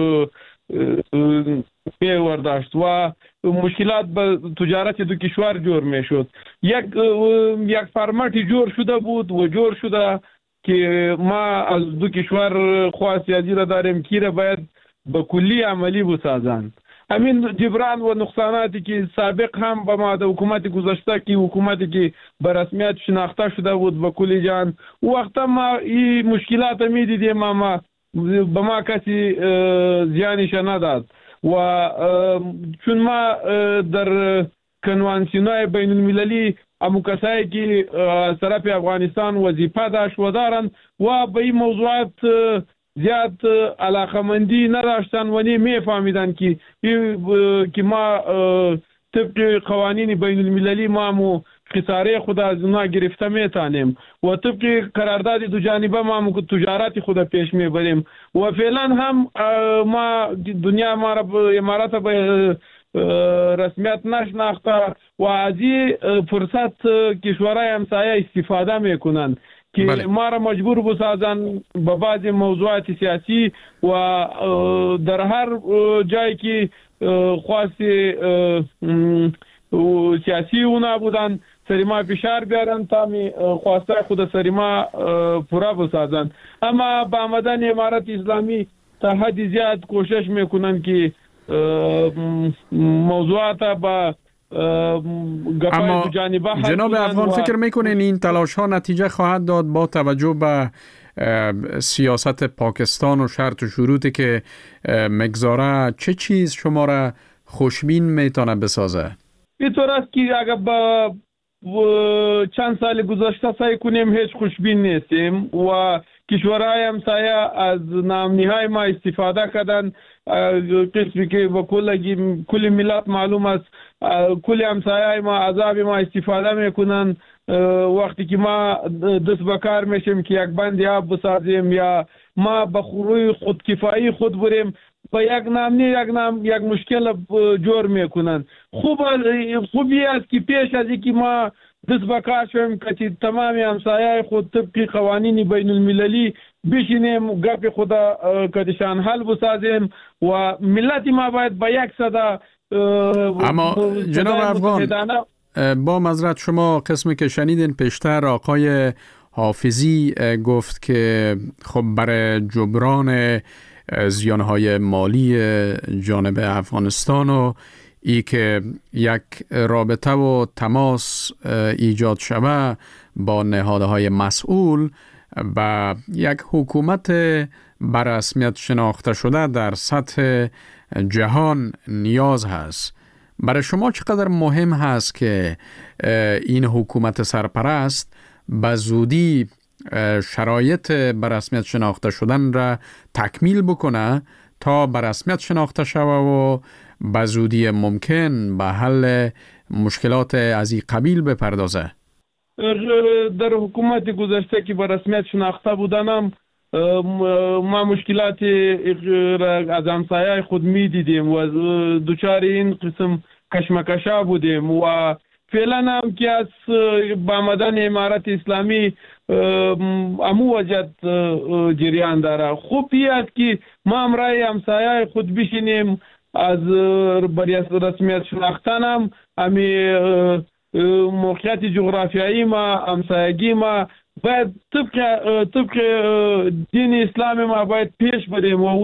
پیور داشت و مشکلات به تجارت دو کشور جور می شد. یک فرمتی جور شده بود و جور شده که ما از دو کشور خواست ازی را داریم که را باید به کلی عملی بسازند. همین جبران و نقصاناتی که سابق هم به ما در حکومت گذشته که حکومتی که به رسمیت شناخته شده بود به کلی جان وقتا ما این مشکلات می دیدیم اما به ما کسی زیانش نداد و چون ما در کنوانسیونای بین المللی امو کسایی که طرف افغانستان وظیفه داشت و دارند و به این موضوعات زیاد علاقمندی نداشتن و نمیفهمیدن که ما طبق قوانین بین المللی ما خساره خود از اونا گرفته میتانیم و طبق قرارداد دو جانبه ما تجارت خود پیش میبریم و فعلا هم ما دنیا ما را امارات به رسمیت نشناخته و از این فرصت کشورهای همسایه استفاده میکنند که ما را مجبور بسازن به بعض موضوعات سیاسی و در هر جایی که خواست سیاسی اونا بودن سری ما فشار بیارن تا می خواسته خود سری ما پورا بسازن. اما با آمدن امارت اسلامی تا حد زیاد کوشش میکنن که موضوعات با اما جناب افغان فکر میکنین این تلاش ها نتیجه خواهد داد با توجه به سیاست پاکستان و شرط و شروطی که مگذاره؟ چه چیز شما را خوشبین میتونه بسازه؟ اینطور است که اگر با چند سال گذشته سعی کنیم هیچ خوشبین نیستیم و کشورهای همسایه از نامنیهای ما استفاده کردن. قسمی که با کل ملت معلوم است کل همسایه ما عذاب ما استفاده میکنن وقتی که ما دست به کار میشیم که یک بند آب بسازیم یا ما به روی خودکفایی خود بریم با یک نامنی یک مشکل جور میکنن. خوبی است که پیش از اینکه ما دست به کار شویم که تمام همسایه خود طبق قوانین بین المللی بشینیم گپ خود کدشان حل بسازیم و ملت ما باید با یک صدا. اما جناب افغان با معذرت شما قسمی که شنیدین پیشتر آقای حافظی گفت که خب برای جبران زیانهای مالی جانب افغانستان و ای که یک رابطه و تماس ایجاد شود با نهادهای مسئول و یک حکومت بررسمیت شناخته شده در سطح جهان نیاز هست. برای شما چقدر مهم هست که این حکومت سرپرست به زودی شرایط بررسمیت شناخته شدن را تکمیل بکنه تا بررسمیت شناخته شود و به زودی ممکن به حل مشکلات از این قبیل بپردازه؟ در حکومت گذشته که بررسمیت شناخته بودنم ما مشکلات از همسایه خود می دیدیم و دوچار این قسم کشمکشا بودیم و فعلا هم که از با آمدن امارت اسلامی امو وجد جریان داره. خوبی است که ما امرای همسایه خود بشینیم از رسمیت شناختنم امی موقعیت جغرافیایی ما همسایگی ما باید طبق دین اسلام ما باید پیش بریم و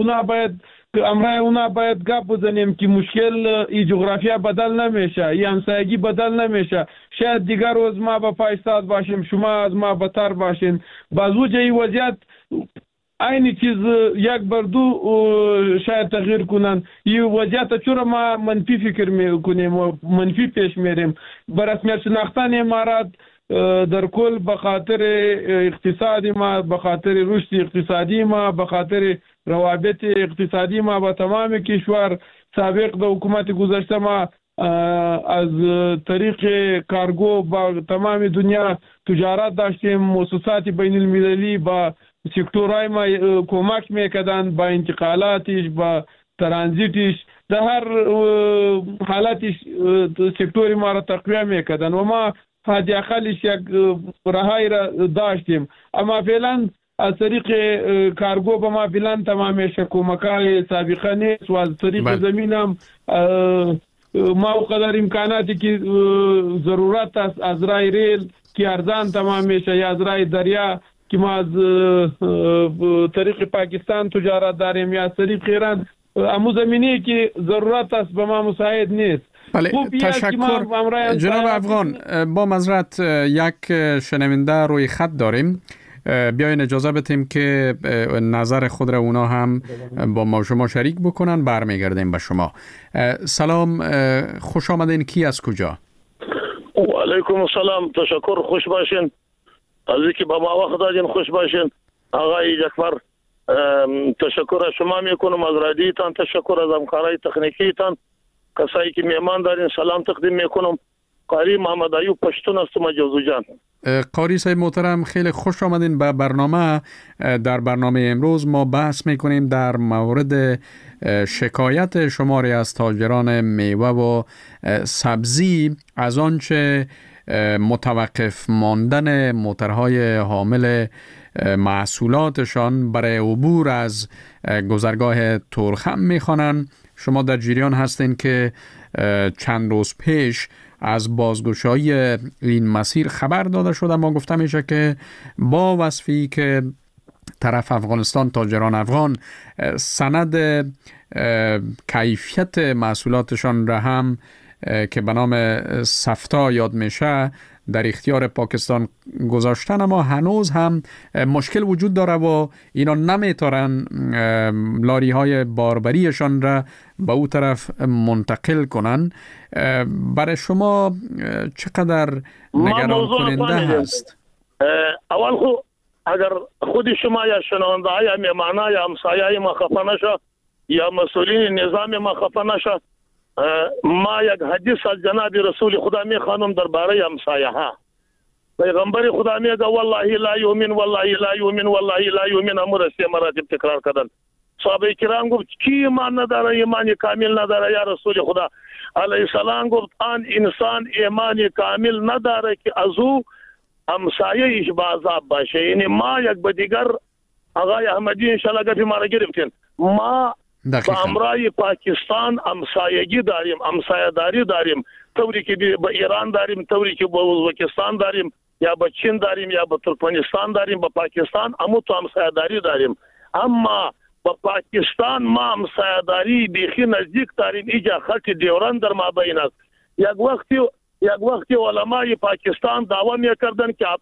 اونا باید گپ بزنیم که مشکل ای جغرافیا بدل نمیشه، ای همسایگی بدل نمیشه. شاید دیگر روز ما با پایستاد باشیم، شما از ما بتر باشین. بازو جای وضعیت aynı چیز یک بر دو شاید تغییر کنن. این وضعیت چرا ما منفی فکر میکنیم و منفی پیش میریم؟ بر رسمیت شناختن امارات در کل به خاطر اقتصادی ما، به خاطر رشد اقتصادی ما، به خاطر روابط اقتصادی ما با تمام کشور، سابق در حکومت گذشته ما از طریق کارگو با تمام دنیا تجارت داشتیم، مؤسسات بین المللی با سکتورهای ما کمک میکردن، با انتقالاتش، با ترانزیتش، در هر حالتش سکتوری ما را تقویه میکردن و ما حد اقلش یک رهایی را داشتیم. اما فعلا از طریق کارگو به ما فعلا تمامش کمک‌های سابقه نیست و از طریق زمین هم ما قدر امکاناتی که ضرورت است از رای ریل که ارزان تمام میشه یا از رای دریا که ما از طریق پاکستان تجارت داریم یا از طریق ایران، امو زمینی که ضرورت است به ما مساعد نیست. بله، تشکر جناب افغان. با معذرت یک شنونده روی خط داریم، بیاین اجازه بدیم که نظر خود را اونا هم با ما شما شریک بکنن، برمیگردیم به شما. سلام، خوش آمدین. کی از کجا؟ و علیکم السلام، تشکر، خوش باشین. از اینکه با ما وقت دادین، خوش باشین. آقای جعفر، تشکر از شما میکنم، از رادیوتان تشکر، از همکارای تکنیکیتان، کسایی که میهمان دارین سلام تقدیم میکنم. قاری محمد ایوب پشتون هستم جوزو جان. قاری صاحب محترم، خیلی خوش آمدین به برنامه. در برنامه امروز ما بحث میکنیم در مورد شکایت شماری از تاجران میوه و سبزی از آنچه متوقف ماندن موترهای حامل محصولاتشان برای عبور از گذرگاه تورخم میخوانند. شما در جریان هستین که چند روز پیش از بازگشایی این مسیر خبر داده شده. ما گفته میشه که با وصفی که طرف افغانستان، تاجران افغان سند کیفیت محصولاتشان را هم که به نام سفتا یاد میشه در اختیار پاکستان گذاشتن، اما هنوز هم مشکل وجود داره و اینا نمیتونن لاری های باربریشان را به او طرف منتقل کنن. برای شما چقدر نگران کننده هست؟ اول اگر خود شما یا شنونده یا میمانه یا همسایه ما خفه نشه یا مسئولین نظام ما خفه نشه، ما یک حدیث از جناب رسول خدا میخوانم درباره همسایه ها. پیغمبر خدا میگه والله لا یؤمن، والله لا یؤمن، والله لا یؤمن، امر سه مراتب تکرار کردن. صحابه کرام گفت کی ایمان نداره، ایمان کامل نداره یا رسول خدا علیه السلام گفت آن انسان ایمان کامل نداره که از او همسایه ایش با عذاب باشه. یعنی ما یک به دیگر آقای احمدی انشالله گفتی ما را گرفتین، ما با امرای پاکستان همسایگی داریم، همسایه‌داری داریم، طوری که با ایران داریم، طوری که با ازبکستان داریم، یا با چین داریم، یا با ترکمنستان داریم، با پاکستان امو تو همسایه‌داری داریم. اما با پاکستان ما همسایه‌داری بیخی نزدیک داریم، اینجا خط دیوران در مابین است. یک وقتی علمای پاکستان دعوا میکردن که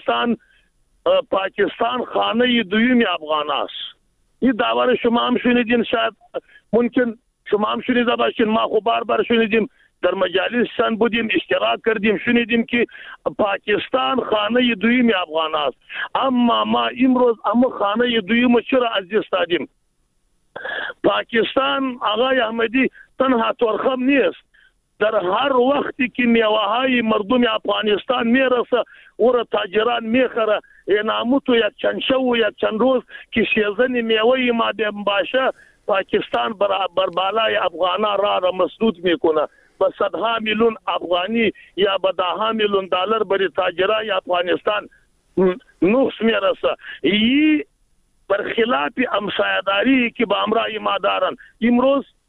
پاکستان خانه دویم افغان است. این دعوا شما هم شنیدین، شاید ممکن شما هم شنیده باشین، ما خو بار شنیدیم، در مجالسشان بودیم، اشتراک کردیم، شنیدیم که پاکستان خانه دویم افغان است. اما ما امروز خانه دویم چرا از دست دادیم؟ پاکستان آقای احمدی تنها تورخم نیست، در هر وقتی که میوه‌های مردم افغانستان میرسه او را تاجران میخره. اینامو تو یک چند شو و یک چند روز که شیزن میوه ما باشه، پاکستان بر بالای افغانا را مسدود میکنه، با صدها میلیون افغانی یا با ده میلیون دلار بر تاجران افغانستان نقص میرسه. این برخلاف همسایه‌داری که با امرای ما دارن. امروز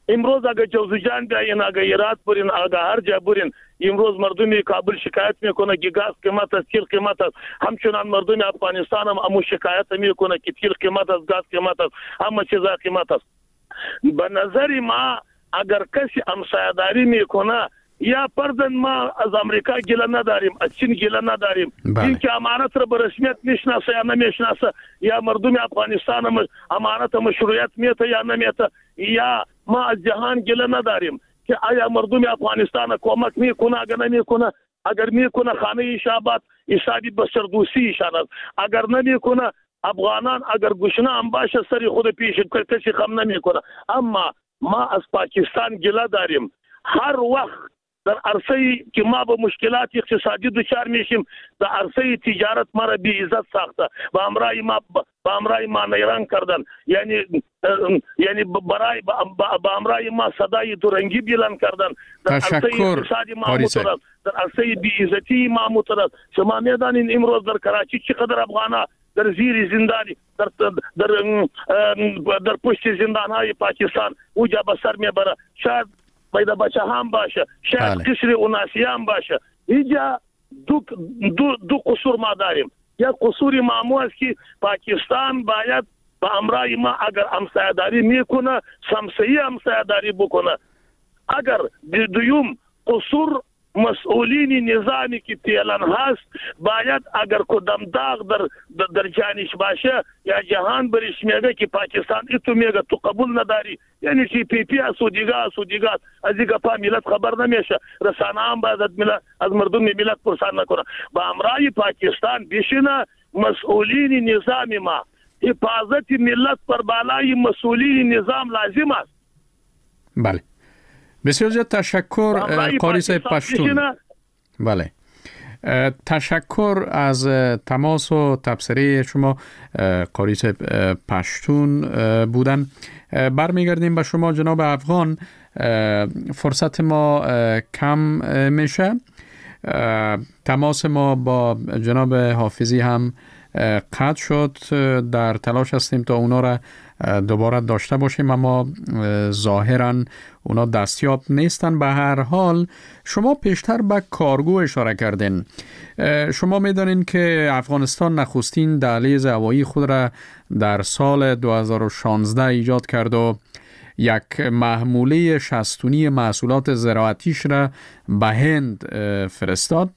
امروز اگه جوزجان بیاین، اگه ایراد برین، اگه هر جا برین، امروز مردم کابل شکایت میکنه که گاز قیمت است، تیل قیمت است. همچنان مردم افغانستان هم امو شکایت میکنه که تیل قیمت است، گاز قیمت است، همه چیزا قیمت است. به نظر ما اگر کسی همسایه‌داری میکنه، یا پردن ما از امریکا گله نداریم، از چین گله نداریم، اینکه امانت را به رسمیت میشناسه یا نمیشناسه، یا مردم افغانستان امانت مشروعیت میته یا نمیته، یا ما از جهان گله نداریم که آیا مردم افغانستان کمک میکنه اگر نمیکنه. اگر میکنه خانه شعبات حسابی بسردوسی ایشان است، اگر نمیکنه افغانان اگر گشنه هم باشه سری خود پیش کسی خم نمیکنه. اما ما از پاکستان گله داریم. هر وقت در عرصه که ما به مشکلات اقتصادی دچار میشیم، در عرصه تجارت ما را بی عزت ساخته، با امرای ما نیران کردن، یعنی برای با امرای ما صدای دورنگی بلند کردن، در عرصه اقتصادی ما مترد، در عرصه بی عزتی ما مترد. شما میدانین امروز در کراچی چقدر افغانا در زیر زندانی، در پشت زندان های پاکستان اوجا به سر میبره. شاید پیدا بچه هم باشه، شاید قشر اوناسی هم باشه. اینجا دو قصور ما داریم. یک قصور معمول است که پاکستان باید با امرای ما اگر همسایه‌داری میکنه، سمسایی همسایه‌داری بکنه. اگر دویم قصور مسئولین نظامی که فعلا هست باید اگر کدام داغ در جانش باشه یا جهان برش میگه که پاکستان ایتو میگه تو قبول نداری، یعنی که پی پی اسودیگا از دیگه پا ملت خبر نمیشه، رسانه هم باید از مردم ملت پرسان نکنه. با امرای پاکستان بشینه مسئولین نظام ما، حفاظت ملت پر بالای مسئولین نظام لازم است. بله، بسیار زیاد تشکر قاری صاحب پشتون. بله، تشکر از تماس و تبصره شما. قاری صاحب پشتون بودن. برمیگردیم به شما جناب افغان. فرصت ما کم میشه. تماس ما با جناب حافظی هم قطع شد. در تلاش هستیم تا اونا را دوباره داشته باشیم، اما ظاهراً اونا دستیاب نیستن. به هر حال شما پیشتر به کارگو اشاره کردین. شما میدانین که افغانستان نخستین دهلیز هوایی خود را در سال 2016 ایجاد کرد و یک محموله 60 تنی محصولات زراعتیش را به هند فرستاد.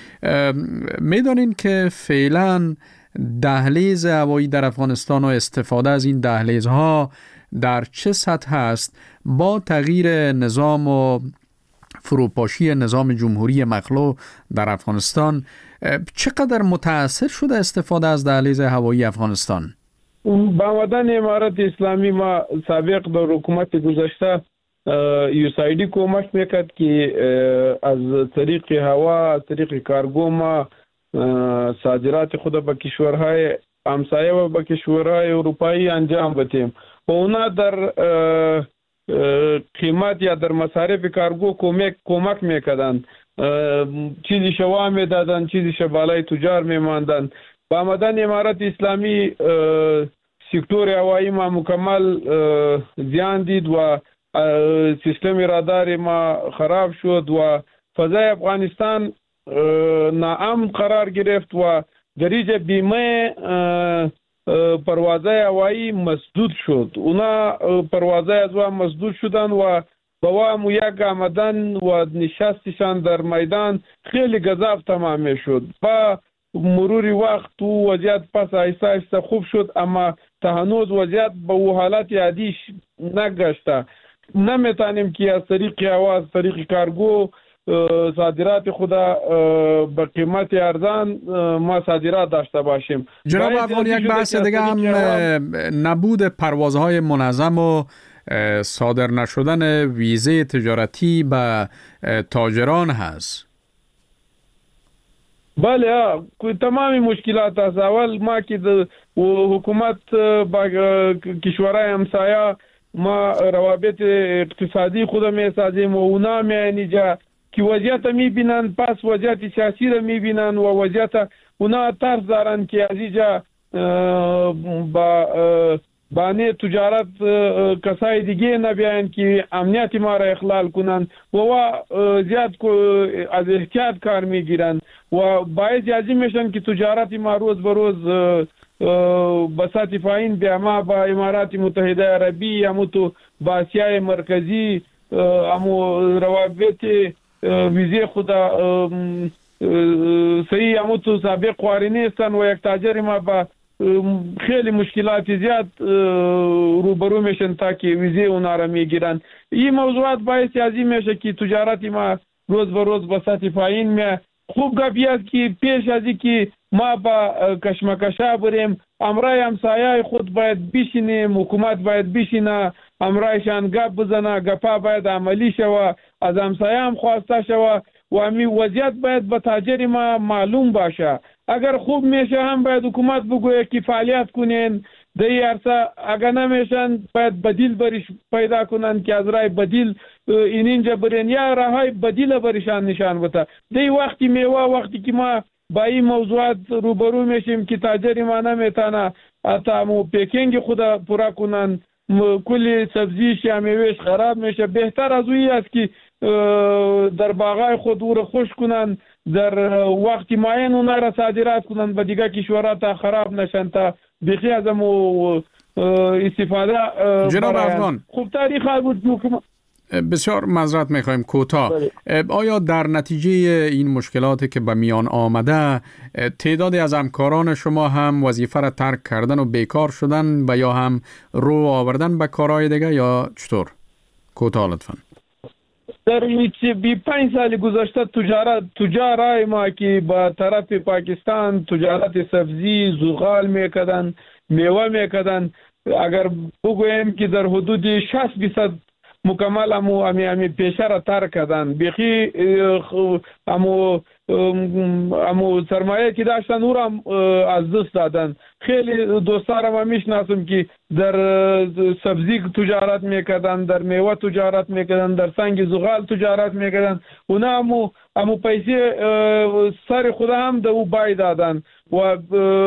میدانین که فعلاً دهلیز هوایی در افغانستان و استفاده از این دهلیزها در چه سطح است با تغییر نظام و فروپاشی نظام جمهوری مخلوع در افغانستان؟ چقدر متاثر شده استفاده از دهلیز هوایی افغانستان؟ با آمدن امارت اسلامی ما سابق در حکومت گذشته USAID کمک میکرد که از طریق هوا، از طریق کارگو ما صادرات خود به کشورهای همسایه و به کشورهای اروپایی انجام بدیم و اونا در قیمت یا در مصارف کارگو کمک میکردن، چیزی شوا میدادن، چیزی بالای تجار میماندن. با آمدن امارت اسلامی سکتور هوایی ما مکمل زیان دید و سیستم رادار ما خراب شد و فضای افغانستان ناامن قرار گرفت و دریج بیمه پروازهای هوایی مسدود شد. اونا پروازهای از و مسدود شدن و با یک آمدن و نشستشان در میدان خیلی گزاف تمام شد. با مرور وقت و وضعیت پس آهسته آهسته خوب شد، اما تا هنوز وضعیت به او حالت عادی نگشته. نمیتونیم که از طریق هوا، از طریق کارگو صادرات خدا به قیمت ارزان ما صادرات داشته باشیم. جناب افغان، یک بحث دیگه هم نبود پروازهای منظم و صادر نشدن ویزه تجارتی به تاجران هست. بله، تمامی مشکلات هست. اول ما که حکومت با کشورهای همسایه ما روابط اقتصادی خود می سازیم و اونا می جا که وضعیت می بینن، پس وضعیت سیاسی را می بینن و وضعیت اونا ترس دارن که از اینجا با بانه تجارت کسای دیگه نبیان که امنیت ما را اخلال کنند و زیاد از احتیاط کار میگیرند و باعث ازی میشن که تجارت ما روز به روز بساط پایین به ما با امارات متحده عربی یا تو با آسیای مرکزی امو روابط ویزه خدا صحیح امو تو سابق قوارینه استن و یک تاجر ما با خیلی مشکلات زیاد روبرو میشن تا که ویزه اونا را میگیرن. این موضوعات باعث ازی میشه که تجارت ما روز به روز بساط پایین می خوب گپی است که پیش ازی که ما با کشمکشا بریم امرای همسایه خود باید بشینیم، حکومت باید بشینه امرایشان گپ بزنه، گپا باید عملی شوه، از همسایه هم خواسته شوه و امی وضعیت باید به تاجر ما معلوم باشه. اگر خوب میشه هم باید حکومت بگویه که فعالیت کنین دی عرصه، اگر نمیشن باید بدیل بریش پیدا کنن که از رای بدیل اینجا برین یا راهای بدیل بریشان نشان بده. دی وقتی میوه وقتی که ما با این موضوعات روبرو میشیم که تاجر ما نمیتونه حتی مو پیکینگ خود پورا کنن، کلی سبزیش یا میوهش خراب میشه. بهتر از اوی است که در باغای خود او را خوش کنن، در وقت معین اونا را صادرات کنن به دیگه کشورها تا خراب نشن، تا بخی از امو استفاده. جناب افغان خوب تاریخ بود. بسیار معذرت میخوایم کوتاه. آیا در نتیجه این مشکلاتی که به میان آمده تعدادی از همکاران شما هم وظیفه را ترک کردن و بیکار شدن و یا هم رو آوردن به کارهای دیگه یا چطور؟ کوتاه لطفاً. در 5 سال گذشته تجارای ما که با طرف پاکستان تجارت سبزی زغال میکردن، میوه میکردن، اگر بگویم که در حدود 60% مکمل امو پیشه را ترک کردن. بخی امو سرمایه که داشتن او را از دست دادن. خیلی دوستارم هم میشناسم که در سبزی تجارت میکردن، در میوه تجارت میکردن، در سنگ زغال تجارت میکردن. اونا امو پیسه سر خدا هم در او بای دادن و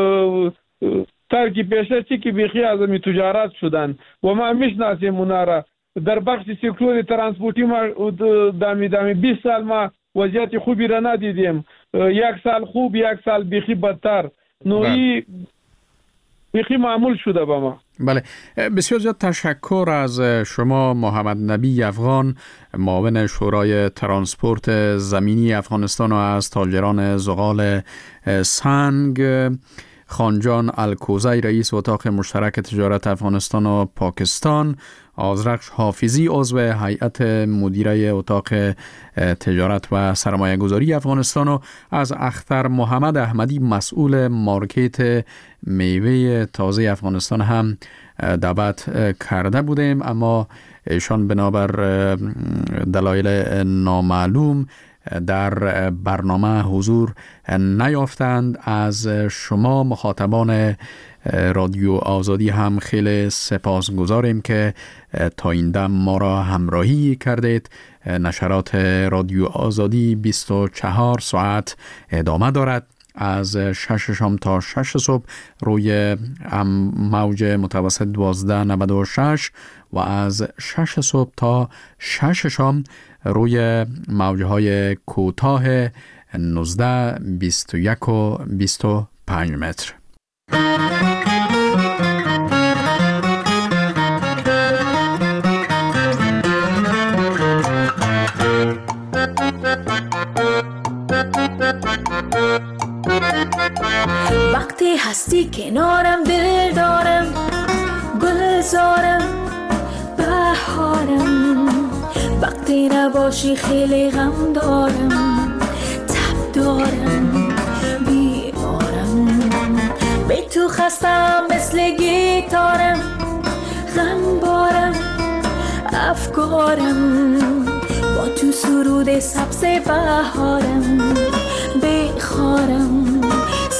ترکی پیشه چی که بخی از امی تجارت شدن و ما میشناسیم اونا را. در بخش سکتور ترانسپورتی ما دامی 20 سال ما وضعیت خوبی را ندیدیم. یک سال خوب، یک سال بیخی بدتر. نوعی بیخی معمول شده با ما. بله، بسیار زیاد تشکر از شما محمد نبی افغان، معاون شورای ترانسپورت زمینی افغانستان و از تاجران زغال سنگ. خانجان الکوزی رئیس اتاق مشترک تجارت افغانستان و پاکستان. آذرخش حافظی عضو هیئت مدیره اتاق تجارت و سرمایه گذاری افغانستان و از اختر محمد احمدی مسئول مارکت میوه تازه افغانستان هم دعوت کرده بودیم، اما ایشان بنابر دلایل نامعلوم در برنامه حضور نیافتند. از شما مخاطبان رادیو آزادی هم خیلی سپاسگزاریم که تا این دم ما را همراهی کردید. نشرات رادیو آزادی 24 ساعت ادامه دارد، از 6 شام تا 6 صبح روی موج متوسط 1296 و از 6 صبح تا 6 شام روی موجهای کوتاه 19 21 و 25 متر. وقتی هستی کنارم دل دارم، گلزارم بهارم. وقتی نباشی خیلی غم دارم، تب دارم بیارم. بی تو خستم مثل گیتارم، غم بارم افکارم. با تو سرود سبز بهارم، بخارم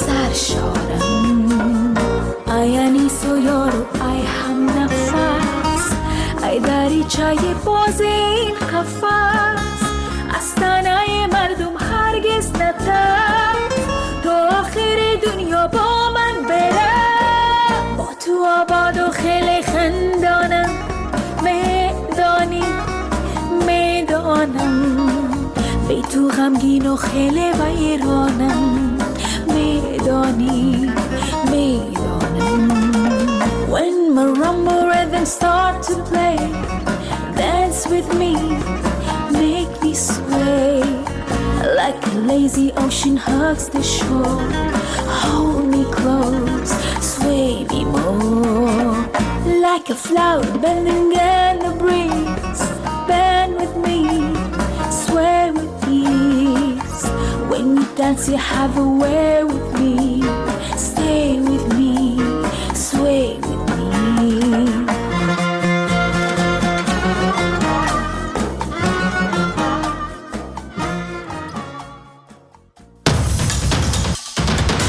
سرشارم. ای انیس و یارو ای هم نفس، ای دریچه باز این قفس. از تنه مردم هرگز نتر، تا آخر دنیا با من بره. با تو تو آباد و خیلی خندانم میدانم بی تو غمگین و خیلی ویرانم میدانم When marimba rhythms start to play, dance with me, make me sway like a lazy ocean hugs the shore. Hold me close, sway me more like a flower bending in the breeze. Bend with me, sway with ease. When you dance you have a way with